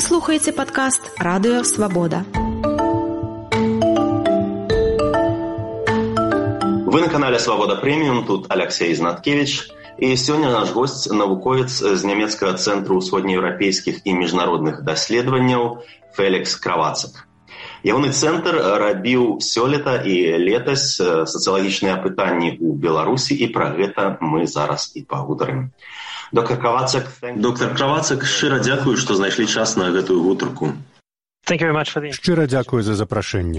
слухаеце падкаст «Радыё Свабода». Вы на канале «Свобода Премиум», тут Алексей Знаткевич. І сёння наш госць, навуковец з нямецкага цэнтру ўсходнееўрапейскіх і міжнародных даследаванняў Фелікс Кравацак. Ягоны цэнтр рабіў сёлета і летась сацыялагічныя апытанні ў Беларусі, і пра гэта мы зараз і пагутарым. Доктор Кравацак, шчыра дзякую, што знайшлі час на гэтую гутарку. Шчыра дзякую за запрашэнне.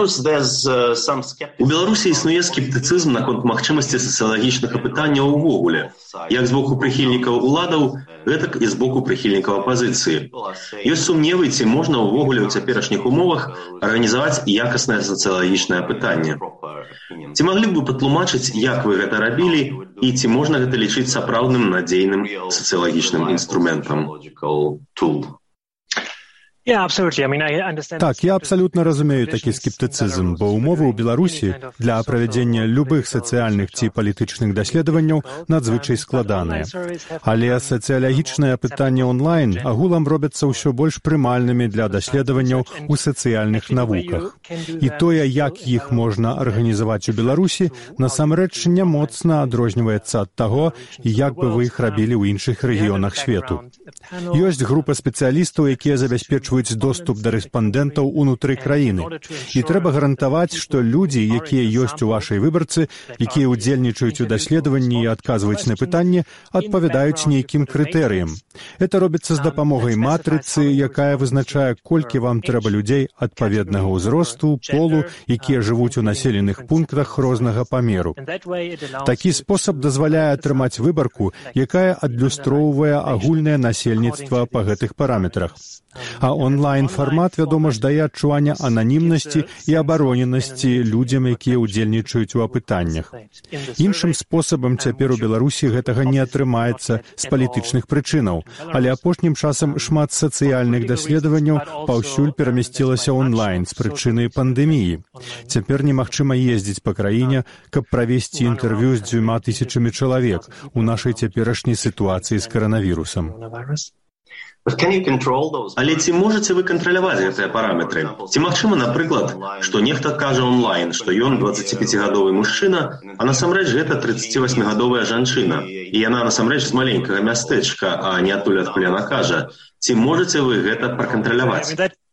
У Беларусі існуе скептыцызм наконт магчымасці сацыялагічных апытанняў увогуле, як з боку прыхільнікаў уладаў, гэтак і з боку прыхільнікаў апазіцыі. Ёсць сумневы, ці можна ўвогуле ў цяперашніх умовах арганізаваць якаснае сацыялагічнае апытанне. Ці маглі б вы патлумачыць, як вы гэта рабілі, і ці можна гэта лічыць сапраўдным надзейным сацыялагічным інструментам? Так, я абсалютна разумею такі скептыцызм, бо ўмовы ў Беларусі для правядзення любых сацыяльных ці палітычных даследаванняў надзвычай складаныя. Але сацыялагічныя апытанні онлайн агулам робяцца ўсё больш прымальнымі для даследаванняў у сацыяльных навуках. І тое, як іх можна арганізаваць у Беларусі, насамрэч не моцна адрозніваецца ад таго, як бы вы іх рабілі ў іншых рэгіёнах свету. Ёсць група спецыялістаў, якія забяспечваюць доступ да рэспандэнтаў унутры краіны. І трэба гарантаваць, што людзі, якія ёсць у вашай выбарцы, якія ўдзельнічаюць у даследаванні і адказваюць на пытанні, адпавядаюць нейкім крытэрыям. Это робіцца з дапамогай матрыцы, якая вызначае, колькі вам трэба людзей адпаведнага ўзросту, полу, якія жывуць у населеных пунктах рознага памеру. Такі спосаб дазваляе атрымаць выбарку, якая адлюстроўвае агульнае насельніцтва па гэтых параметрах. А онлайн-фармат, вядома ж, дае адчуванне ананімнасці і абароненасці людзям, якія ўдзельнічаюць у апытаннях. Іншым спосабам цяпер у Беларусі гэтага не атрымаецца з палітычных прычынаў, але апошнім часам шмат сацыяльных даследаванняў паўсюль перамясцілася онлайн з прычыны пандэміі. Цяпер немагчыма ездзіць па краіне, каб правесці інтэрв'ю з 2000 чалавек у нашай цяперашняй сітуацыі з каранавірусам. Але ці можаце вы кантраляваць гэтыя параметры? Ці магчыма, напрыклад, што нехта кажа онлайн, што ён 25-гадовы мужчына, а насамрэч гэта 38-гадовая жанчына, і яна насамрэч з маленькага мястэчка, а не адтуль, адкуль яна кажа. Ці можаце вы гэта пракантраляваць?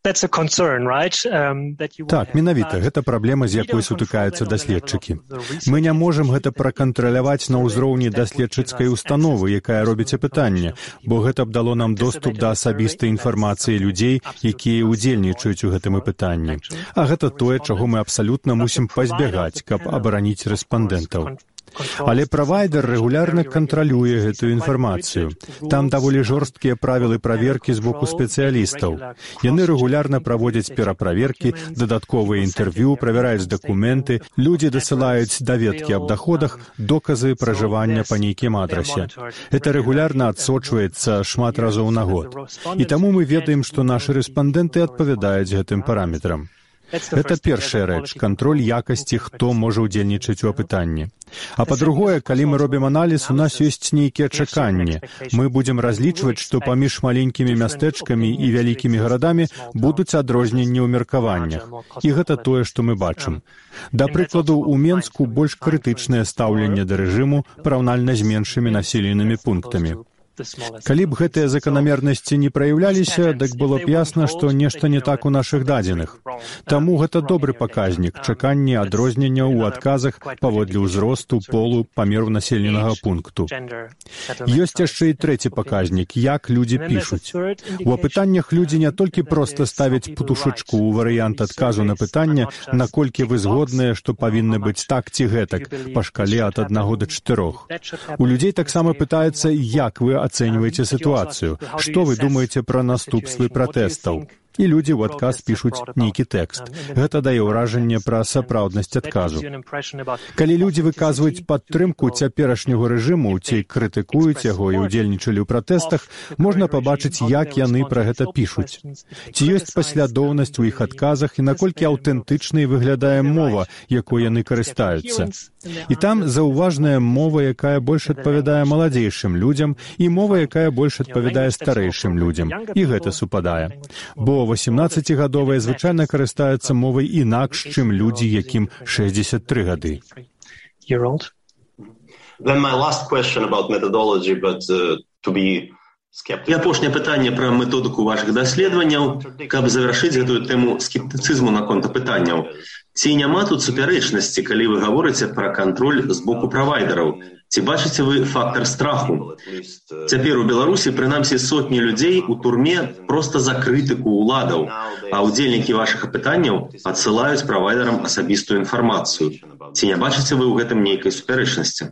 Так, менавіта, гэта праблема, з якой сутыкаюцца даследчыкі. Мы не можам гэта пракантраляваць на ўзроўні даследчыцкай установы, якая робіць апытанне, бо гэта б дало нам доступ да асабістай інфармацыі людзей, якія ўдзельнічаюць у гэтым апытанні. А гэта тое, чаго мы абсалютна мусім пазбягаць, каб абараніць рэспандэнтаў. Але правайдер рэгулярна кантралюе гэтую інфармацыю. Там даволі жорсткія правілы праверкі з боку спецыялістаў. Яны рэгулярна праводзяць пераправеркі, дадатковыя інтэрв'ю, правяраюць дакументы, людзі дасылаюць даведкі аб даходах, доказы пражывання па нейкім адрасе. Гэта рэгулярна адсочваецца шмат разоў на год. І таму мы ведаем, што нашы рэспандэнты адпавядаюць гэтым параметрам. Гэта першая рэч, кантроль якасці, хто можа ўдзельнічаць у апытанні. А па-другое, калі мы робім аналіз, у нас ёсць нейкія чаканні. Мы будзем разлічваць, што паміж маленькімі мястэчкамі і вялікімі гарадамі будуць адрозненні ў меркаваннях. І гэта тое, што мы бачым. Да прыкладу, у Менску больш крытычнае стаўленне да рэжыму параўнальна з меншымі населенымі пунктамі. Калі б гэтыя заканамернасці не праяўляліся, дык было б ясна, што нешта не так у нашых дадзеных. Таму гэта добры паказнік, чаканне адрознення ў адказах паводле ўзросту, полу, памеру населенага пункту. Ёсць яшчэ і трэці паказнік, як людзі пішуць. У апытаннях людзі не толькі проста ставяць путушачку ў варыянт адказу на пытанне, наколькі вы згодныя, што павінны быць так ці гэтак, па шкале ад 1 до 4. У людзей таксама пытаецца, як вы ацэньваеце сітуацыю, што вы думаеце пра наступствы пратэстаў. І людзі ў адказ пішуць нейкі тэкст. Гэта дае ўражанне пра сапраўднасць адказу. Калі людзі выказваюць падтрымку цяперашняга рэжыму ці крытыкуюць яго і ўдзельнічалі ў пратэстах, можна пабачыць, як яны пра гэта пішуць. Ці ёсць паслядоўнасць у іх адказах і наколькі аўтэнтычнай выглядае мова, якой яны карыстаюцца. І там заўважная мова, якая больш адпавядае маладзейшым людзям, і мова, якая больш адпавядае старэйшым людзям. І гэта супадае. Бо 18-гадовыя звычайна карыстаюцца мовай інакш, чым людзі, якім 63 гады. Then my last question about methodology, but to be skeptical. І апошняе пытанне пра методыку вашых даследаванняў, каб завяршыць гэтую тэму скептыцызму наконт пытанняў. Ці няма тут супярэчнасці, калі вы гаворыце пра кантроль з боку правайдераў? Ці бачыце вы фактар страху? Цяпер у Беларусі, прынамсі, сотні людзей у турме проста за крытыку ўладаў, а ўдзельнікі вашых апытанняў адсылаюць правайдерам асабістую інфармацыю. Ці не бачыце вы ў гэтым нейкай супярэчнасці?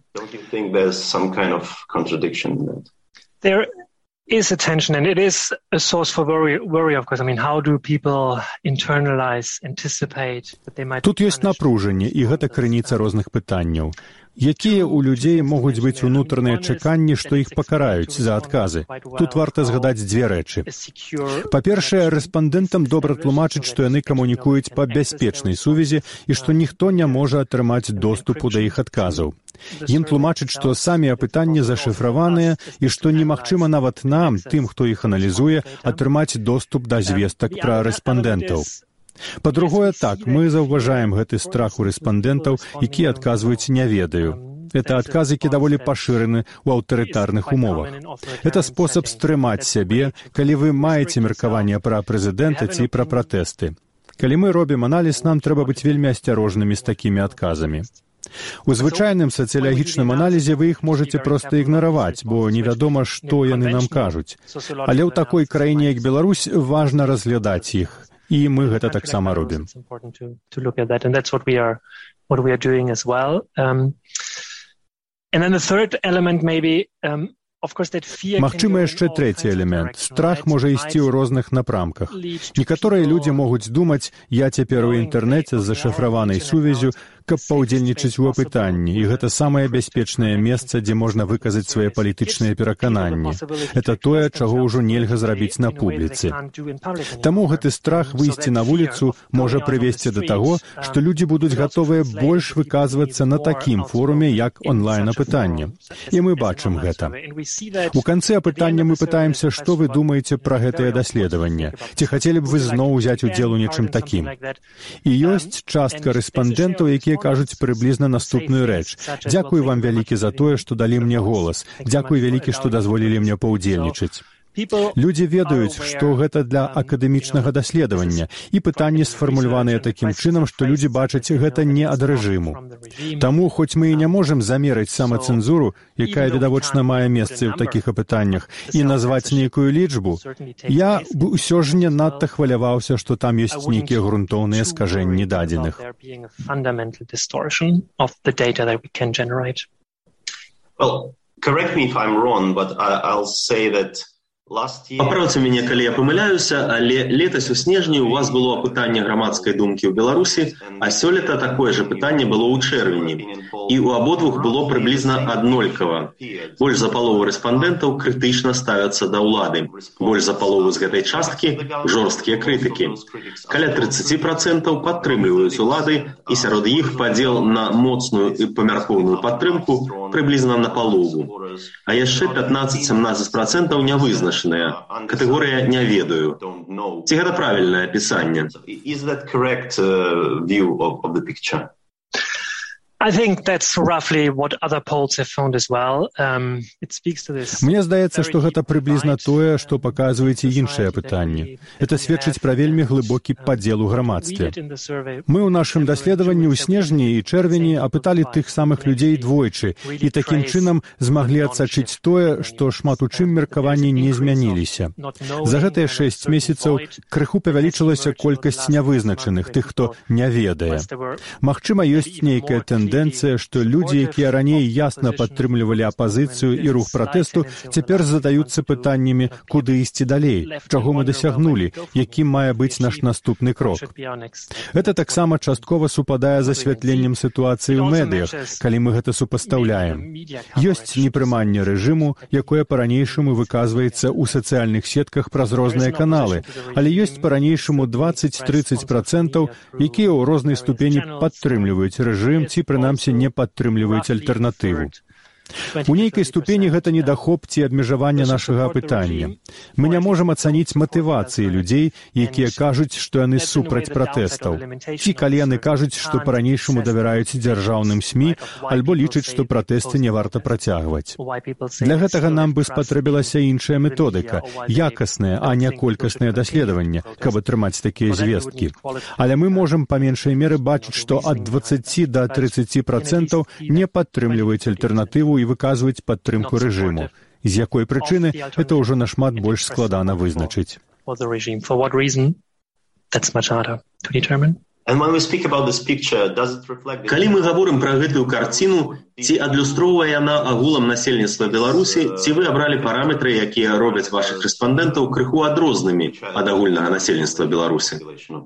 There is a tension, and it is a source for worry, of course. I mean, how do people internalize, anticipate that they might... Тут ёсць напружанне, і гэта крыніца розных пытанняў. Якія ў людзей могуць быць унутраныя чаканні, што іх пакараюць за адказы? Тут варта згадаць дзве рэчы. Па-першае, рэспандэнтам добра тлумачыць, што яны камунікуюць па бяспечнай сувязі і што ніхто не можа атрымаць доступу да іх адказаў. Ім тлумачыць, што самі апытанні зашыфраваныя і што немагчыма нават нам, тым, хто іх аналізуе, атрымаць доступ да звестак пра рэспандэнтаў. Па-другое, так, мы заўважаем гэты страх у рэспандэнтаў, якія адказваюць «не ведаю». Это адказы, які даволі пашыраны ў аўтарытарных умовах. Это спосаб стрымаць сябе, калі вы маеце меркаванне пра прэзідэнта ці пра пратэсты. Калі мы робім аналіз, нам трэба быць вельмі асцярожнымі з такімі адказамі. У звычайным сацыялагічным аналізе вы іх можаце проста ігнараваць, бо невядома, што яны нам кажуць. Але ў такой краіне, як Беларусь, важна разглядаць іх. І мы гэта таксама робім. Магчыма, яшчэ трэці элемент. Страх можа ісці ў розных напрамках. Некаторыя людзі могуць думаць, я цяпер у інтэрнэце з зашыфраванай сувязю, каб паўдзельнічаць у апытанні, і гэта самае бяспечнае месца, дзе можна выказаць свае палітычныя перакананні. Это тое, чаго ўжо нельга зрабіць на публіцы. Таму гэты страх выйсці на вуліцу можа прывесці да таго, што людзі будуць гатовыя больш выказвацца на такім форуме, як онлайн-апытанне. І мы бачым гэта. У канцы апытання мы пытаемся, што вы думаеце пра гэтае даследаванне. Ці хацелі б вы зноў узяць удзел у нечым такім? І ёсць частка рэспандэнтаў, якія кажуць прыблізна наступную рэч. Дзякуй вам вялікі за тое, што далі мне голас. Дзякуй вялікі, што дазволілі мне паўдзельнічаць. Людзі ведаюць, што гэта для акадэмічнага даследавання, і пытанні сфармуляваныя такім чынам, што людзі бачаць гэта не ад рэжыму. Таму, хоць мы і не можам замерыць самацэнзуру, якая відавочна мае месцы ў такіх апытаннях, і назваць нейкую лічбу, я б усё ж не надта хваляваўся, што там ёсць нейкія грунтоўныя скажэнні дадзеных. Well, correct me if I'm wrong, but I'll say that паправце мяне, калі я памыляюся, але летась у снежні у вас было апытанне грамадскай думкі ў Беларусі, а сёлета такое же пытанне было ў чэрвені. І ў абодвух было прыблізна аднолькава. Больш за палову рэспандэнтаў крытычна ставяцца да ўлады. Больш за палову з гэтай часткі жорсткія крытыкі. Каля 30% падтрымліваюць улады, і сярод іх падзел на моцную і памяркоўную падтрымку прыблізна на палову. А яшчэ 15-17% не вызначаны. Катэгорыя «не ведаю». Ці гэта правільнае апісанне? Is that correct view of the picture? I think that's roughly what other polls have found as well. It speaks to this. Мне здаецца, што гэта прыблізна тое, што паказваюць і іншыя пытанні. Это сведчыць пра вельмі глыбокі падзел у грамадстве. Мы ў нашым даследаванні ў снежні і чэрвені апыталі тых самых людзей двойчы і такім чынам змаглі адсачыць тое, што шмат у чым меркаванні не змяніліся. За гэтыя 6 месяцаў крыху павялічылася колькасць нявызначаных, тых, хто не ведае. Магчыма, ёсць нейкая тэндэнцыя тэндэнцыя, што людзі, якія раней ясна падтрымлівалі апазіцыю і рух пратэсту, цяпер задаюцца пытаннямі, куды ісці далей, чаго мы дасягнулі, якім мае быць наш наступны крок. Гэта таксама часткова супадае з асвятленнем сітуацыі ў медыях, калі мы гэта супастаўляем. Ёсць непрыманне рэжыму, якое па-ранейшаму выказваецца ў сацыяльных сетках праз розныя каналы, але ёсць па-ранейшаму 20-30%, якія ў рознай ступені падтрымліваюць рэжым ці, прынамсі, не падтрымліваюць альтэрнатыву. У нейкай ступені гэта недахоп ці абмежаванне нашага апытання. Мы не можам ацаніць матывацыі людзей, якія кажуць, што яны супраць пратэстаў. Ці калі яны кажуць, што па-ранейшаму давяраюць дзяржаўным СМІ, альбо лічаць, што пратэсты не варта працягваць. Для гэтага нам бы спатрэбілася іншая методыка, якаснае, а не колькаснае даследаванне, каб атрымаць такія звесткі. Але мы можам па меншай меры бачыць, што ад 20 до 30% не падтрымліваюць альтэрнатыву і выказваюць падтрымку рэжыму. З якой прычыны, гэта ўжо нашмат больш складана вызначыць. Калі мы гаворым пра гэтую карціну, ці адлюстроўвае яна агулам насельніцтва Беларусі, ці вы абралі параметры, якія робяць вашых рэспандэнтаў крыху адрознымі ад агульнага насельніцтва Беларусі?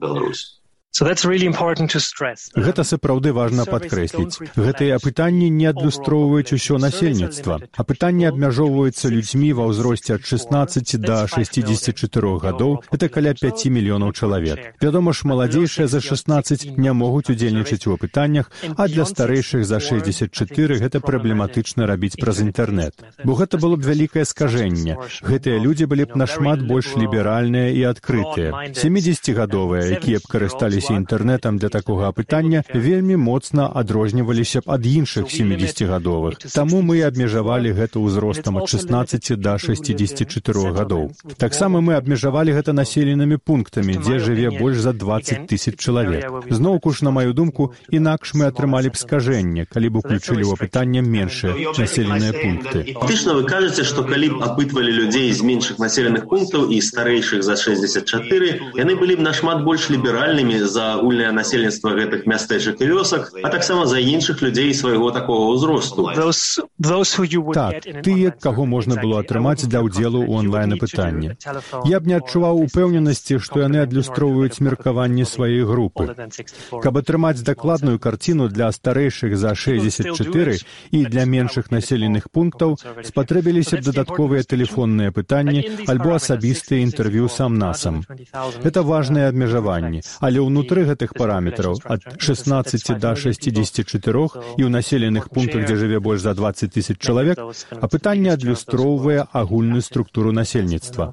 Гэта сапраўды важна падкрэсліць. Гэтыя апытанні не адлюстроўваюць усё насельніцтва. Апытанні абмяжоўваюцца людзьмі ва ўзросце ад 16 да 64 гадоў, гэта каля 5 мільёнаў чалавек. Вядома ж, маладзейшыя за 16 не могуць удзельнічаць у апытаннях, а для старэйшых за 64 гэта праблематычна рабіць праз інтэрнэт. Бо гэта было б вялікае скажэнне. Гэтыя людзі былі б нашмат больш ліберальныя і адкрытыя. 70-гадовыя, якія б карысталіся інтэрнэтам для такога апытання, вельмі моцна адрозніваліся б ад іншых 70-гадовых. Таму мы абмежавалі гэта ўзростам ад 16 да 64 гадоў. Таксама мы абмежавалі гэта населенымі пунктамі, дзе жыве больш за 20 000 чалавек. Зноўку ж, на маю думку, інакш мы атрымалі б скажэнне, калі б уключылі ў апытанне меншыя населеныя пункты. Фактычна вы кажаце, што калі б апытвалі людзей з меншых населеных пунктаў і старэйшых за 64, яны былі б нашмат больш ліберальнымі за агульнае насельніцтва гэтых мястэчак і вёсак, а таксама за іншых людзей свайго такога ўзросту. Так, тыя, каго можна было атрымаць для ўдзелу ў онлайн-апытанні. Я б не адчуваў упэўненасці, што яны адлюстроўваюць меркаванне сваёй групы. Каб атрымаць дакладную карціну для старэйшых за 64 і для меншых населеных пунктаў, спатрэбіліся б дадатковыя тэлефонныя пытанні альбо асабістыя інтэрв'ю сам-насам. Гэта важныя абмежаванні, але ўнутры гэтых параметраў ад 16 до 64 і ў населеных пунктах, дзе жыве больш за 20 000 чалавек, апытанне адлюстроўвае агульную структуру насельніцтва.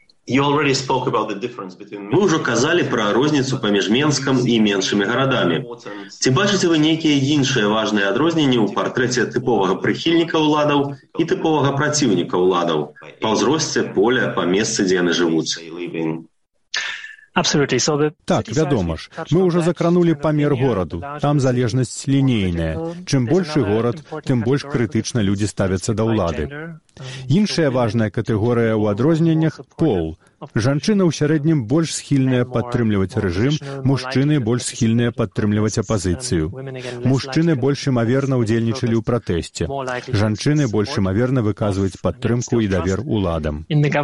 Вы ўжо казалі пра розніцу паміж Менскам і меншымі гарадамі. Ці бачыце вы нейкія іншыя важныя адрозненні ў партрэце тыповага прыхільніка ўладаў і тыповага праціўніка ўладаў? Па ўзросце, поля, па месцы, дзе яны жывуць? Так, вядома ж. Мы ўжо закранулі памер гораду. Там залежнасць лінейная. Чым большы горад, тым больш крытычна людзі ставяцца да ўлады. Іншая важная катэгорыя ў адрозненнях – пол. Жанчыны ў сярэднім больш схільныя падтрымліваць рэжым, мужчыны больш схільныя падтрымліваць апазіцыю. Мужчыны больш імаверна ўдзельнічалі ў пратэсце. Жанчыны больш імаверна выказваюць падтрымку і давер уладам.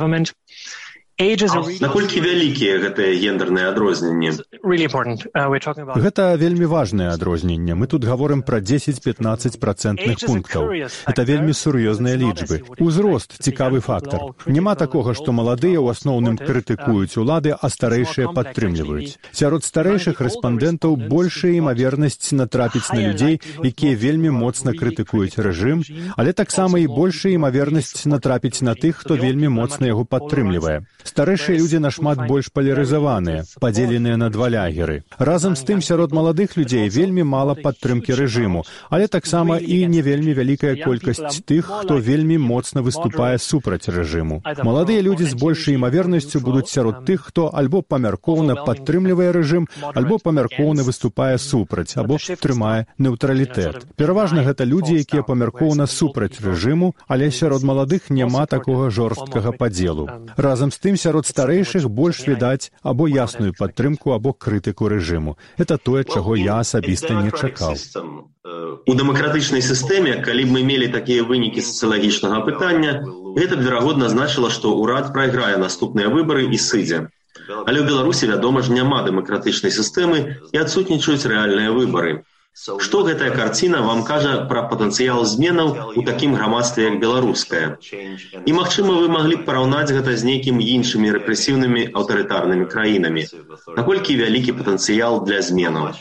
Наколькі вялікія гэтыя гендерныя адрозненні? Гэта вельмі важнае адрозненне. Мы тут гаворым пра 10-15% пунктаў. Гэта вельмі сур'ёзныя лічбы. Узрост – цікавы фактар. Няма такога, што маладыя ў асноўным крытыкуюць улады, а старэйшыя падтрымліваюць. Сярод старэйшых рэспандэнтаў большая імавернасць натрапіць на людзей, якія вельмі моцна крытыкуюць рэжым, але таксама і большая імавернасць натрапіць на тых, хто вельмі моцна яго падтрымлівае. Старэйшыя людзі нашмат больш палярызаваныя, падзеленыя на два лягеры. Разам з тым, сярод маладых людзей вельмі мала падтрымкі рэжыму, але таксама і не вельмі вялікая колькасць тых, хто вельмі моцна выступае супраць рэжыму. Маладыя людзі з большай імавернасцю будуць сярод тых, хто альбо памяркоўна падтрымлівае рэжым, альбо памяркоўна выступае супраць, або трымае нейтралітэт. Пераважна гэта людзі, якія памяркоўна супраць рэжыму, але сярод маладых няма такога жорсткага падзелу. Разам з тым, сярод старэйшых больш відаць або ясную падтрымку, або крытыку рэжыму. Это тое, чаго я асабіста не чакаў. У дэмакратычнай сістэме, калі б мы мелі такія вынікі сацыялагічнага апытання, гэта б, верагодна, значыла, што ўрад прайграе наступныя выбары і сыдзе. Але ў Беларусі, вядома ж, няма дэмакратычнай сістэмы і адсутнічаюць рэальныя выбары. Што гэтая карціна вам кажа пра патэнцыял зменаў у такім грамадстве, як беларускае? І, магчыма, вы маглі б параўнаць гэта з нейкімі іншымі рэпрэсіўнымі аўтарытарнымі краінамі. Наколькі вялікі патэнцыял для зменаў?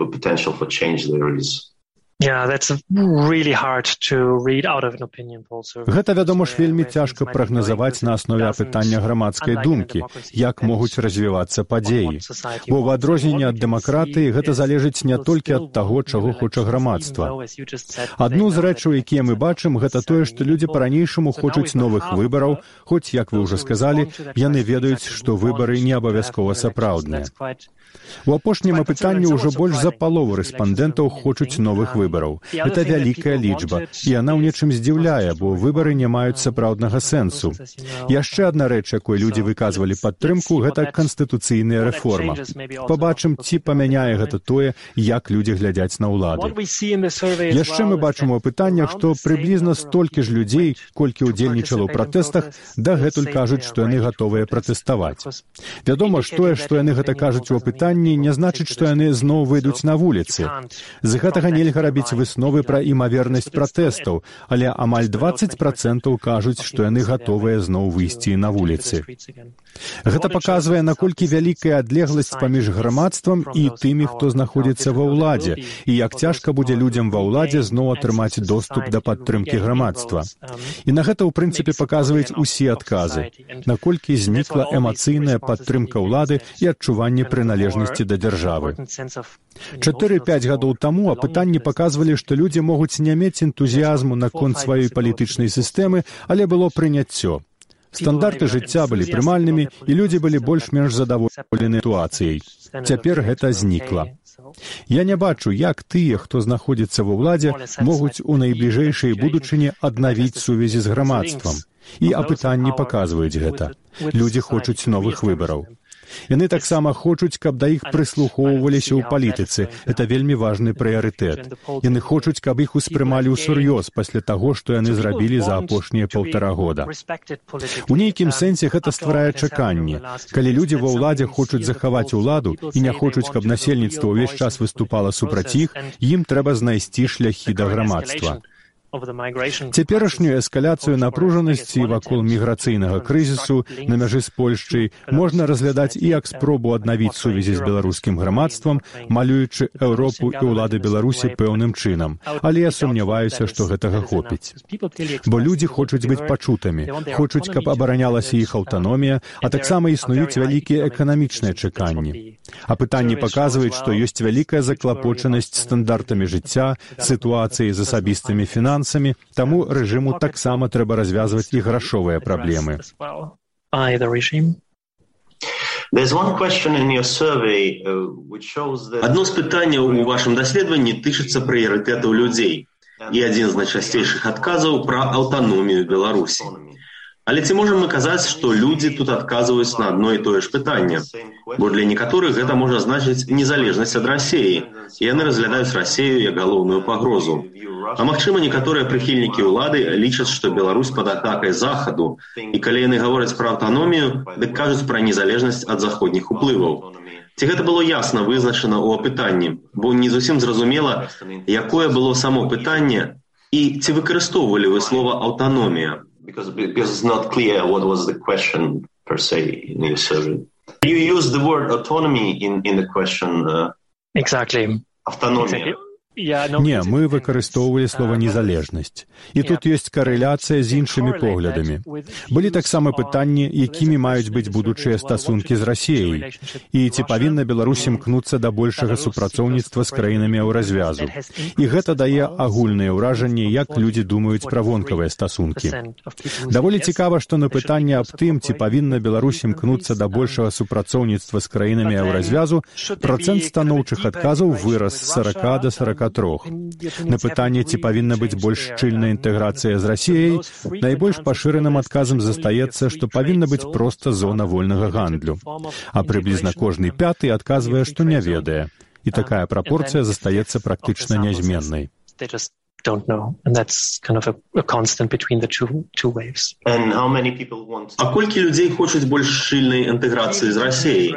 Гэта, вядома ж, вельмі цяжка прагназаваць на аснове апытання грамадскай думкі, як могуць развівацца падзеі. Бо ў адрозненне ад дэмакратыі гэта залежыць не толькі ад таго, чаго хоча грамадства. Адну з рэчаў, якія мы бачым, гэта тое, што людзі па-ранейшаму хочуць новых выбараў, хоць, як вы ўжо сказалі, яны ведаюць, што выбары не абавязкова сапраўдныя. У апошнім апытанні ўжо больш за палову рэспандэнтаў хочуць новых выбараў. Гэта вялікая лічба, і яна ў нечым здзіўляе, бо выбары не маюць сапраўднага сэнсу. Яшчэ адна рэч, якой людзі выказвалі падтрымку, гэта канстытуцыйная рэформа. Пабачым, ці памяняе гэта тое, як людзі глядзяць на ўлады. Яшчэ мы бачым у апытаннях, што прыблізна столькі ж людзей, колькі ўдзельнічала ў пратэстах, дагэтуль кажуць, што яны гатовыя пратэставаць. Вядома ж тое, што яны гэта кажуць у апытанні, не значыць, што яны зноў выйдуць на вуліцы. З гэтага нельга рабіць высновы пра імавернасць пратэстаў, але амаль 20% кажуць, што яны гатовыя зноў выйсці на вуліцы. Гэта паказвае, наколькі вялікая адлегласць паміж грамадствам і тымі, хто знаходзіцца ва ўладзе, і як цяжка будзе людзям ва ўладзе зноў атрымаць доступ да падтрымкі грамадства. І на гэта, ў прынцыпе, паказваюць усе адказы, наколькі знікла эмацыйная падтрымка ўлады і адчуванне прыналежнасці да дзяржавы. 4-5 гадоў таму апытанні паказвалі, што людзі могуць не мець энтузіязму наконт сваёй палітычнай сістэмы, але было прыняццё. Стандарты жыцця былі прымальнымі, і людзі былі больш-менш задаволены сітуацыяй. Цяпер гэта знікла. Я не бачу, як тыя, хто знаходзіцца ва ўладзе, могуць у найбліжэйшай будучыні аднавіць сувязі з грамадствам. І апытанні паказваюць гэта. Людзі хочуць новых выбараў. Яны таксама хочуць, каб да іх прыслухоўваліся ў палітыцы. Гэта вельмі важны прыярытэт. Яны хочуць, каб іх успрымалі ўсур'ёз пасля таго, што яны зрабілі за апошнія 1,5 года. У нейкім сэнсе гэта стварае чаканне. Калі людзі ва ўладзе хочуць захаваць уладу і не хочуць, каб насельніцтва ўвесь час выступала супраць іх, ім трэба знайсці шляхі да грамадства. Цяперашнюю эскаляцыю напружанасці вакол міграцыйнага крызісу на мяжы з Польшчай можна разглядаць і як спробу аднавіць сувязі з беларускім грамадствам, малюючы Еўропу і ўлады Беларусі пэўным чынам. Але я сумняваюся, што гэтага хопіць. Бо людзі хочуць быць пачутымі, хочуць, каб абаранялася іх аўтаномія, а таксама існуюць вялікія эканамічныя чаканні. Апытанні паказваюць, што ёсць вялікая заклапочанасць стандартамі жыцця, сітуацыяй з асабістымі фінансамі, таму рэжыму таксама трэба развязваць і грашовыя праблемы. Адно з пытанняў у вашым даследаванні тычыцца прыярытэтаў людзей. І адзін з найчасцейшых адказаў пра аўтаномію Беларусі. Але ці можам мы казаць, што людзі тут адказваюць на адно і тое ж пытанне? Бо для некаторых гэта можа значыць незалежнасць ад Расіі, і яны разглядаюць Расію як галоўную пагрозу. А магчыма, некаторыя прыхільнікі ўлады лічаць, што Беларусь пад атакай Захаду, і калі яны гавораць пра аўтаномію, дык кажуць пра незалежнасць ад заходніх уплываў. Ці гэта было ясна вызначана ў апытанні? Бо не зусім зразумела, якое было само пытанне, і ці выкарыстоўвалі вы слова «аўтаномія»? Because it's not clear what was the question per se in your survey. You used the word autonomy in the question. Exactly. Автономия. Не, мы выкарыстоўвалі слова «незалежнасць». І тут ёсць карэляцыя з іншымі поглядамі. Былі таксама пытанні, якімі маюць быць будучыя стасункі з Расіяй. І ці павінна Беларусь імкнуцца да большага супрацоўніцтва з краінамі еўразвязу. І гэта дае агульнае ўражанне, як людзі думаюць пра вонкавыя стасункі. Даволі цікава, што на пытанне аб тым, ці павінна Беларусь імкнуцца да большага супрацоўніцтва з краінамі еўразвязу, працэнт станоўчых адказаў вырас з 40 до 43. На пытанне, ці павінна быць больш шчыльная інтэграцыя з Расіяй, найбольш пашыраным адказам застаецца, што павінна быць проста зона вольнага гандлю. А прыблізна кожны 5 адказвае, што не ведае. І такая прапорцыя застаецца практычна нязменнай. they just don't know. And that's kind of a constant between the two waves. And how many people want... А колькі людзей хочуць больш шчыльнай інтэграцыі з Расіяй?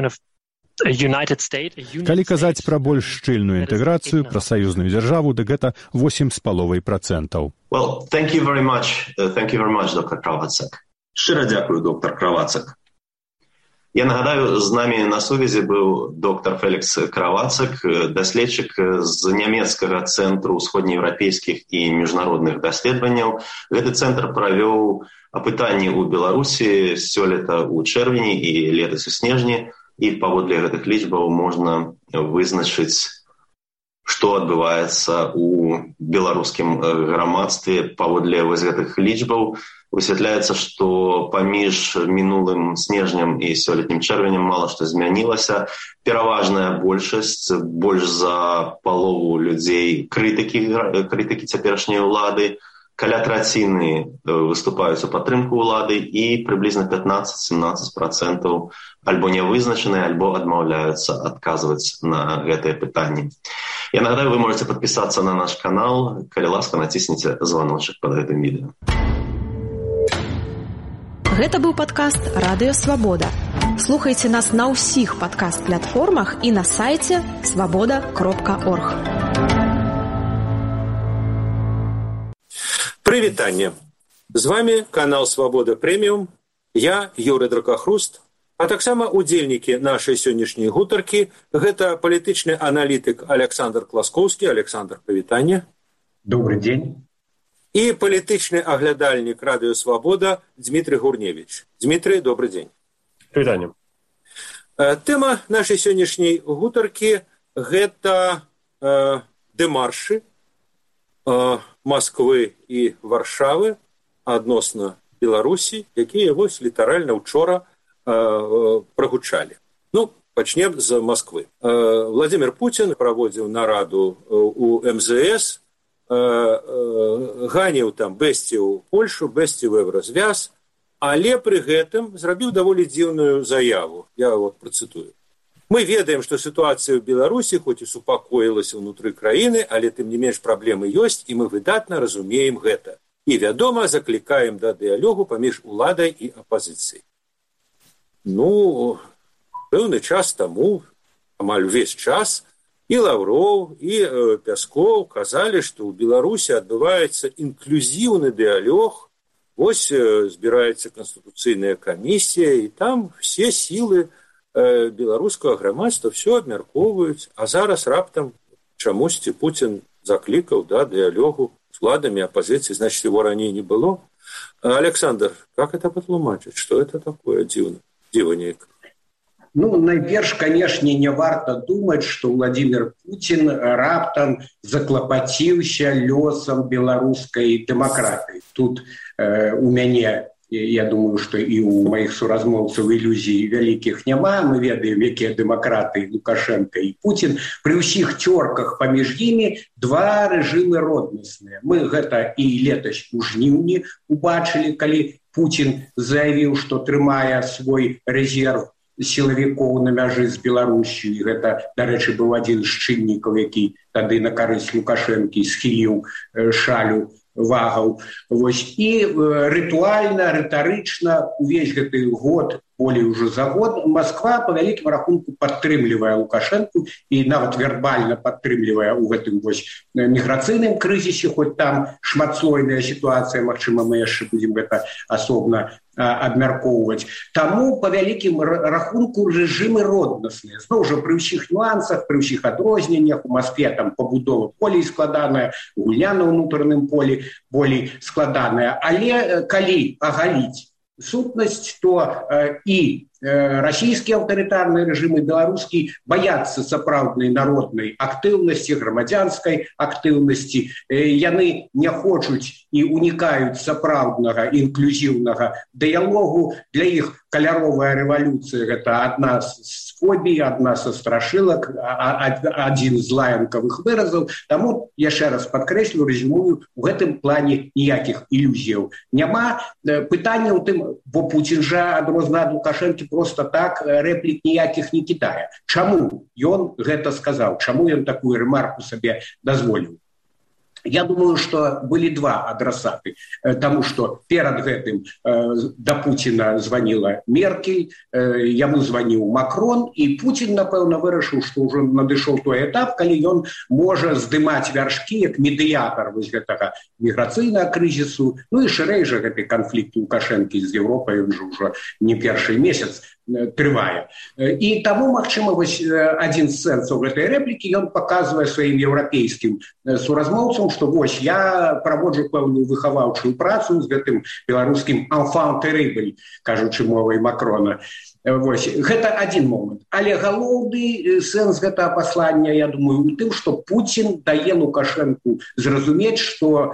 Калі казаць пра больш шчыльную інтэграцыю, пра саюзную дзяржаву, дык гэта 8,5%. Well, thank you very much, доктор Кравацак. Шчыра дзякую, доктор Кравацак. Я нагадаю, з намі на сувязі быў доктор Фелікс Кравацак, даследчык з нямецкага цэнтру ўсходнееўрапейскіх і міжнародных даследаванняў. Гэты цэнтр правёў апытанні ў Беларусі сёлета ў чэрвені і летась у снежні, і паводле гэтых лічбаў можна вызначыць, што адбываецца ў беларускім грамадстве. Паводле вось гэтых лічбаў высвятляецца, што паміж мінулым снежнем і сёлетнім чэрвенем мала што змянілася. Пераважная большасць, больш за палову людзей крытыкі цяперашняй улады, каля траціны выступаюць у падтрымку ўлады і прыблізна 15-17% альбо не вызначаныя, альбо адмаўляюцца адказваць на гэтыя пытанні. Я нагадаю, вы можете падпісацца на наш канал, калі ласка, націсніце званочак пад гэтым відэо. Гэта быў падкаст «Радыё Свабода». Слухайце нас на ўсіх падкаст-платформах і на сайце свабода.орг. Прывітанне! З вами канал «Свабода Прэміум». Я Юрый Дракахруст, а таксама удзельнікі нашай сённяшняй гутаркі. Гэта палітычны аналітык Александр Класкоўскі. Александр, прывітанне. Добрый дзень. І палітычны аглядальнік «Радыё Свабода» Дмітрый Гурневіч. Дмітрый, добрый дзень. Прывітанне. Тэма нашай сённяшняй гутаркі – гэта дэмаршы Масквы і Варшавы адносна Беларусі, якія вось літаральна ўчора прагучалі. Ну, пачнем з Масквы. Владзімір Пуцін праводзіў нараду у МЗС, ганіў там бэсціў Польшу, бэсціў еўразвяз, але пры гэтым зрабіў даволі дзіўную заяву. Я вот працытую. Мы ведаем, што сітуацыя ў Беларусі хоць і супакоілася ўнутры краіны, але тым не менш праблемы ёсць, і мы выдатна разумеем гэта. І, вядома, заклікаем да дыялогу паміж уладай і апазіцыяй. Ну, пэўны час таму, амаль увесь час, і Лаўроў, і Пяскоў казалі, што ў Беларусі адбываецца інклюзіўны дыялог, вось збіраецца канстытуцыйная камісія, і там все сілы беларускага грамадства все абмяркоўваюць, а зараз раптам чамусьці Пуцін заклікаў да дыялогу з уладамі апазіцыі, значит, его раней не было. Александр, как это патлумачыць? Что это такое дзіва? Ну, найперш, канешне, не варта думаць, што Владзімір Пуцін раптам заклапаціўся лёсам беларускай дэмакратыі. Тут у мяне, я думаю, што і ў маіх суразмоўцаў ілюзій вялікіх няма. Мы ведаем, якія дэмакраты Лукашенко і Пуцін. Пры ўсіх цёрках паміж імі два рэжымы роднасныя. Мы гэта і летась у жніўні убачылі, калі Пуцін заявіў, што трымае свой рэзерв сілавікоў на мяжы з Беларусю. І гэта, дарэчы, быў адзін з чыннікаў, які тады на карысць Лукашэнкі схіліў шалю вагаў. Вось. І рытуальна, рытарычна увесь гэты год, болей уже за год, Масква по вялікім рахунку падтрымлівае Лукашэнку і нават вербальна падтрымлівае ў гэтым вось міграцыйным крызісе, хоць там шматслойная сітуацыя, магчыма, мы яшчэ будзем гэта асобна абмяркоўваць. Таму па вялікім рахунку рэжымы роднасныя. Зноў жа, пры ўсіх нюансах, пры ўсіх адрозненнях, у Маскве там пабудова болей складаная, гульня на ўнутраным полі болей складаная. Але калі агаліць сутнасць, то і расійскія аўтарытарныя рэжымы, беларускі баяцца сапраўднай народнай актыўнасці, грамадзянскай актыўнасці. Яны не хочуць і унікаюць сапраўднага інклюзіўнага дыялогу. Для іх каляровая рэвалюцыя – гэта адна з фобій, адна са страшылак, адзін з лаянкавых выразаў. Таму, яшчэ раз падкрэслю, рэзюмую, у гэтым плане ніякіх ілюзіяў няма. Пытанне ў тым, бо Пуцін жа адрозна ад Лукашэнкі просто так рэплік ніякіх не кідае. Чаму ён гэта сказаў? Чаму ён такую рэмарку сабе дазволіў? Я думаю, что были два адресаты, тому, что перед гэтым до Путина звонила Меркель, ему звонил Макрон, и Путин, напэўна, вырашыў, что уже надышоў той этап, калі ён можа здымаць вяршкі як медыятар вось гэтага міграцыйнага крызісу, ну і шырэй жа гэты канфлікт Лукашэнкі з Европай, он же уже не першы месяц трывае. І таму, магчыма, вось адзін з сэнсаў гэтай рэплікі ён паказвае сваім еўрапейскім суразмоўцам, што вось я праводжу пэўную выхаваўчую працу з гэтым беларускім enfant terrible, кажучы мовай Макрона. Вось. Гэта адзін момант. Але галоўны сэнс гэтага паслання, я думаю, у тым, што Путін дае Лукашэнку зразумець, што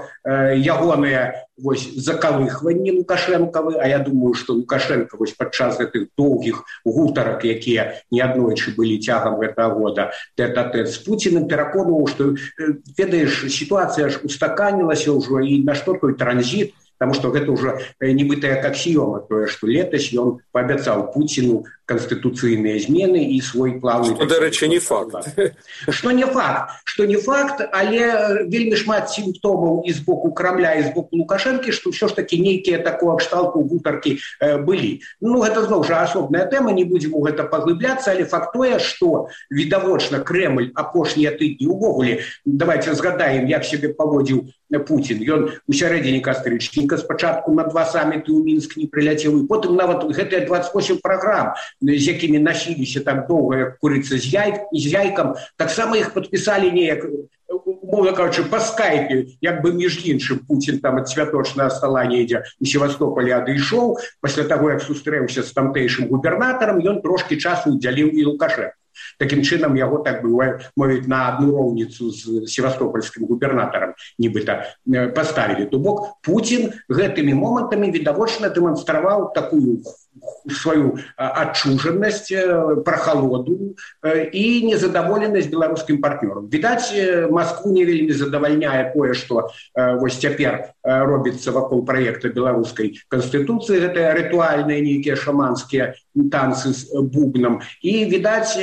ягоныя закалыхванні Лукашэнкавы, а я думаю, што Лукашэнка падчас гэтых доўгіх гутарак, якія неаднойчы былі цягам гэтага года тэт-а-тэт з Пуціным, пераконваў, што, ведаеш, сітуацыя ж устаканілася ўжо, і на што той транзіт, потому что гэта уже нібытая аксіёма, тое, што летась ён паабяцаў Пуціну конституцыйныя змены і свой плаўны... Што, дарэчы, не факт. Што не факт, але вельмі шмат сімптомаў і з боку Крамля, і з боку Лукашэнкі, што ўсё ж такі нейкія такого кшталту гутаркі былі. Ну, гэта зноў жа асобная тэма, не будзем у гэта паглыбляцца, але факт тое, што відавочна Крэмль апошнія тыдні увогуле, давайте згадаем, як сябе паводзіў Путін. Ён у сярэдзіне кастрычніка спачатку на 2 саміты ў Мінск не прыляцеў, і потым нават гэтыя 28 праграм, з якімі насіліся так доўга, як курыца з яйкам, таксама іх падпісалі неяк, умоўна кажучы, па скайпе, як бы між іншым Путін там ад святочнага стала недзе у Севастополі адышоў, пасля таго, як сустрэўся з тамтэйшым губернатарам, ён трошкі часу ўдзяліў і Лукашэнку. Такім чынам яго, так бы мовіць, на адну роўніцу з севастопольскім губернатарам нібыта паставілі. То бок Путін гэтымі момантамі відавочна дэманстраваў такую сваю адчужанасць, прахалоду і незадаволенасць беларускім партнёрам. Відаць, Маскву не вельмі задавальняе тое, што вось цяпер робіцца вакол праекта беларускай канстытуцыі, гэтыя рытуальныя нейкія шаманскія танцы з бубнам. І, відаць,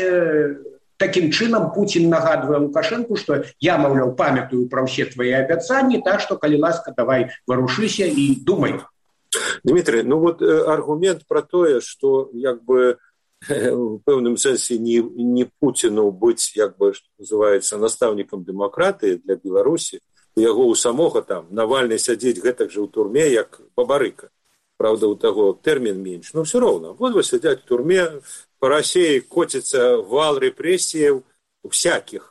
такім чынам Путін нагадвае Лукашэнку, што я, маўляў, памятаю пра ўсе твае абяцанні, так што, калі ласка, давай варушыся і думай. Дмитрий, ну вот аргумент про тое, что як бы в пэўным сэнсе не Путину быць, як бы, что называется, настаўнікам дэмакратыі для Беларусі, у яго у самога там Навальны сядзець гэтак же ў турме, як Бабарыка. Правда, у таго тэрмін менш, но все роўна. Вот вы сядзяць в турме, по России котится вал репрессий всяких.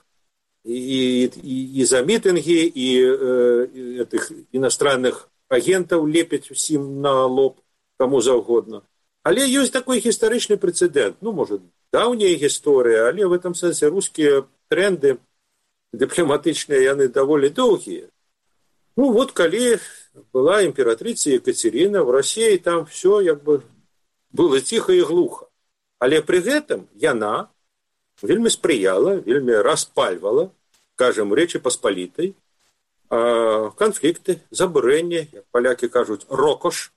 И за митинги, и этих иностранных агентаў лепяць усім на лоб, каму заўгодна. Але ёсць такой гістарычны прэцэдэнт. Ну, можа, даўняя гісторыя, але в этом сэнсе рускія тренды дыпламатычныя, яны даволі доўгія. Ну, вот калі была імператрыца Екатерина в России, там все як бы было ціха і глуха. Але пры гэтым яна вельмі спрыяла, вельмі распальвала, кажам, Рэчы Паспалітай, конфликты, забурэнне, як палякі кажуць, рокош.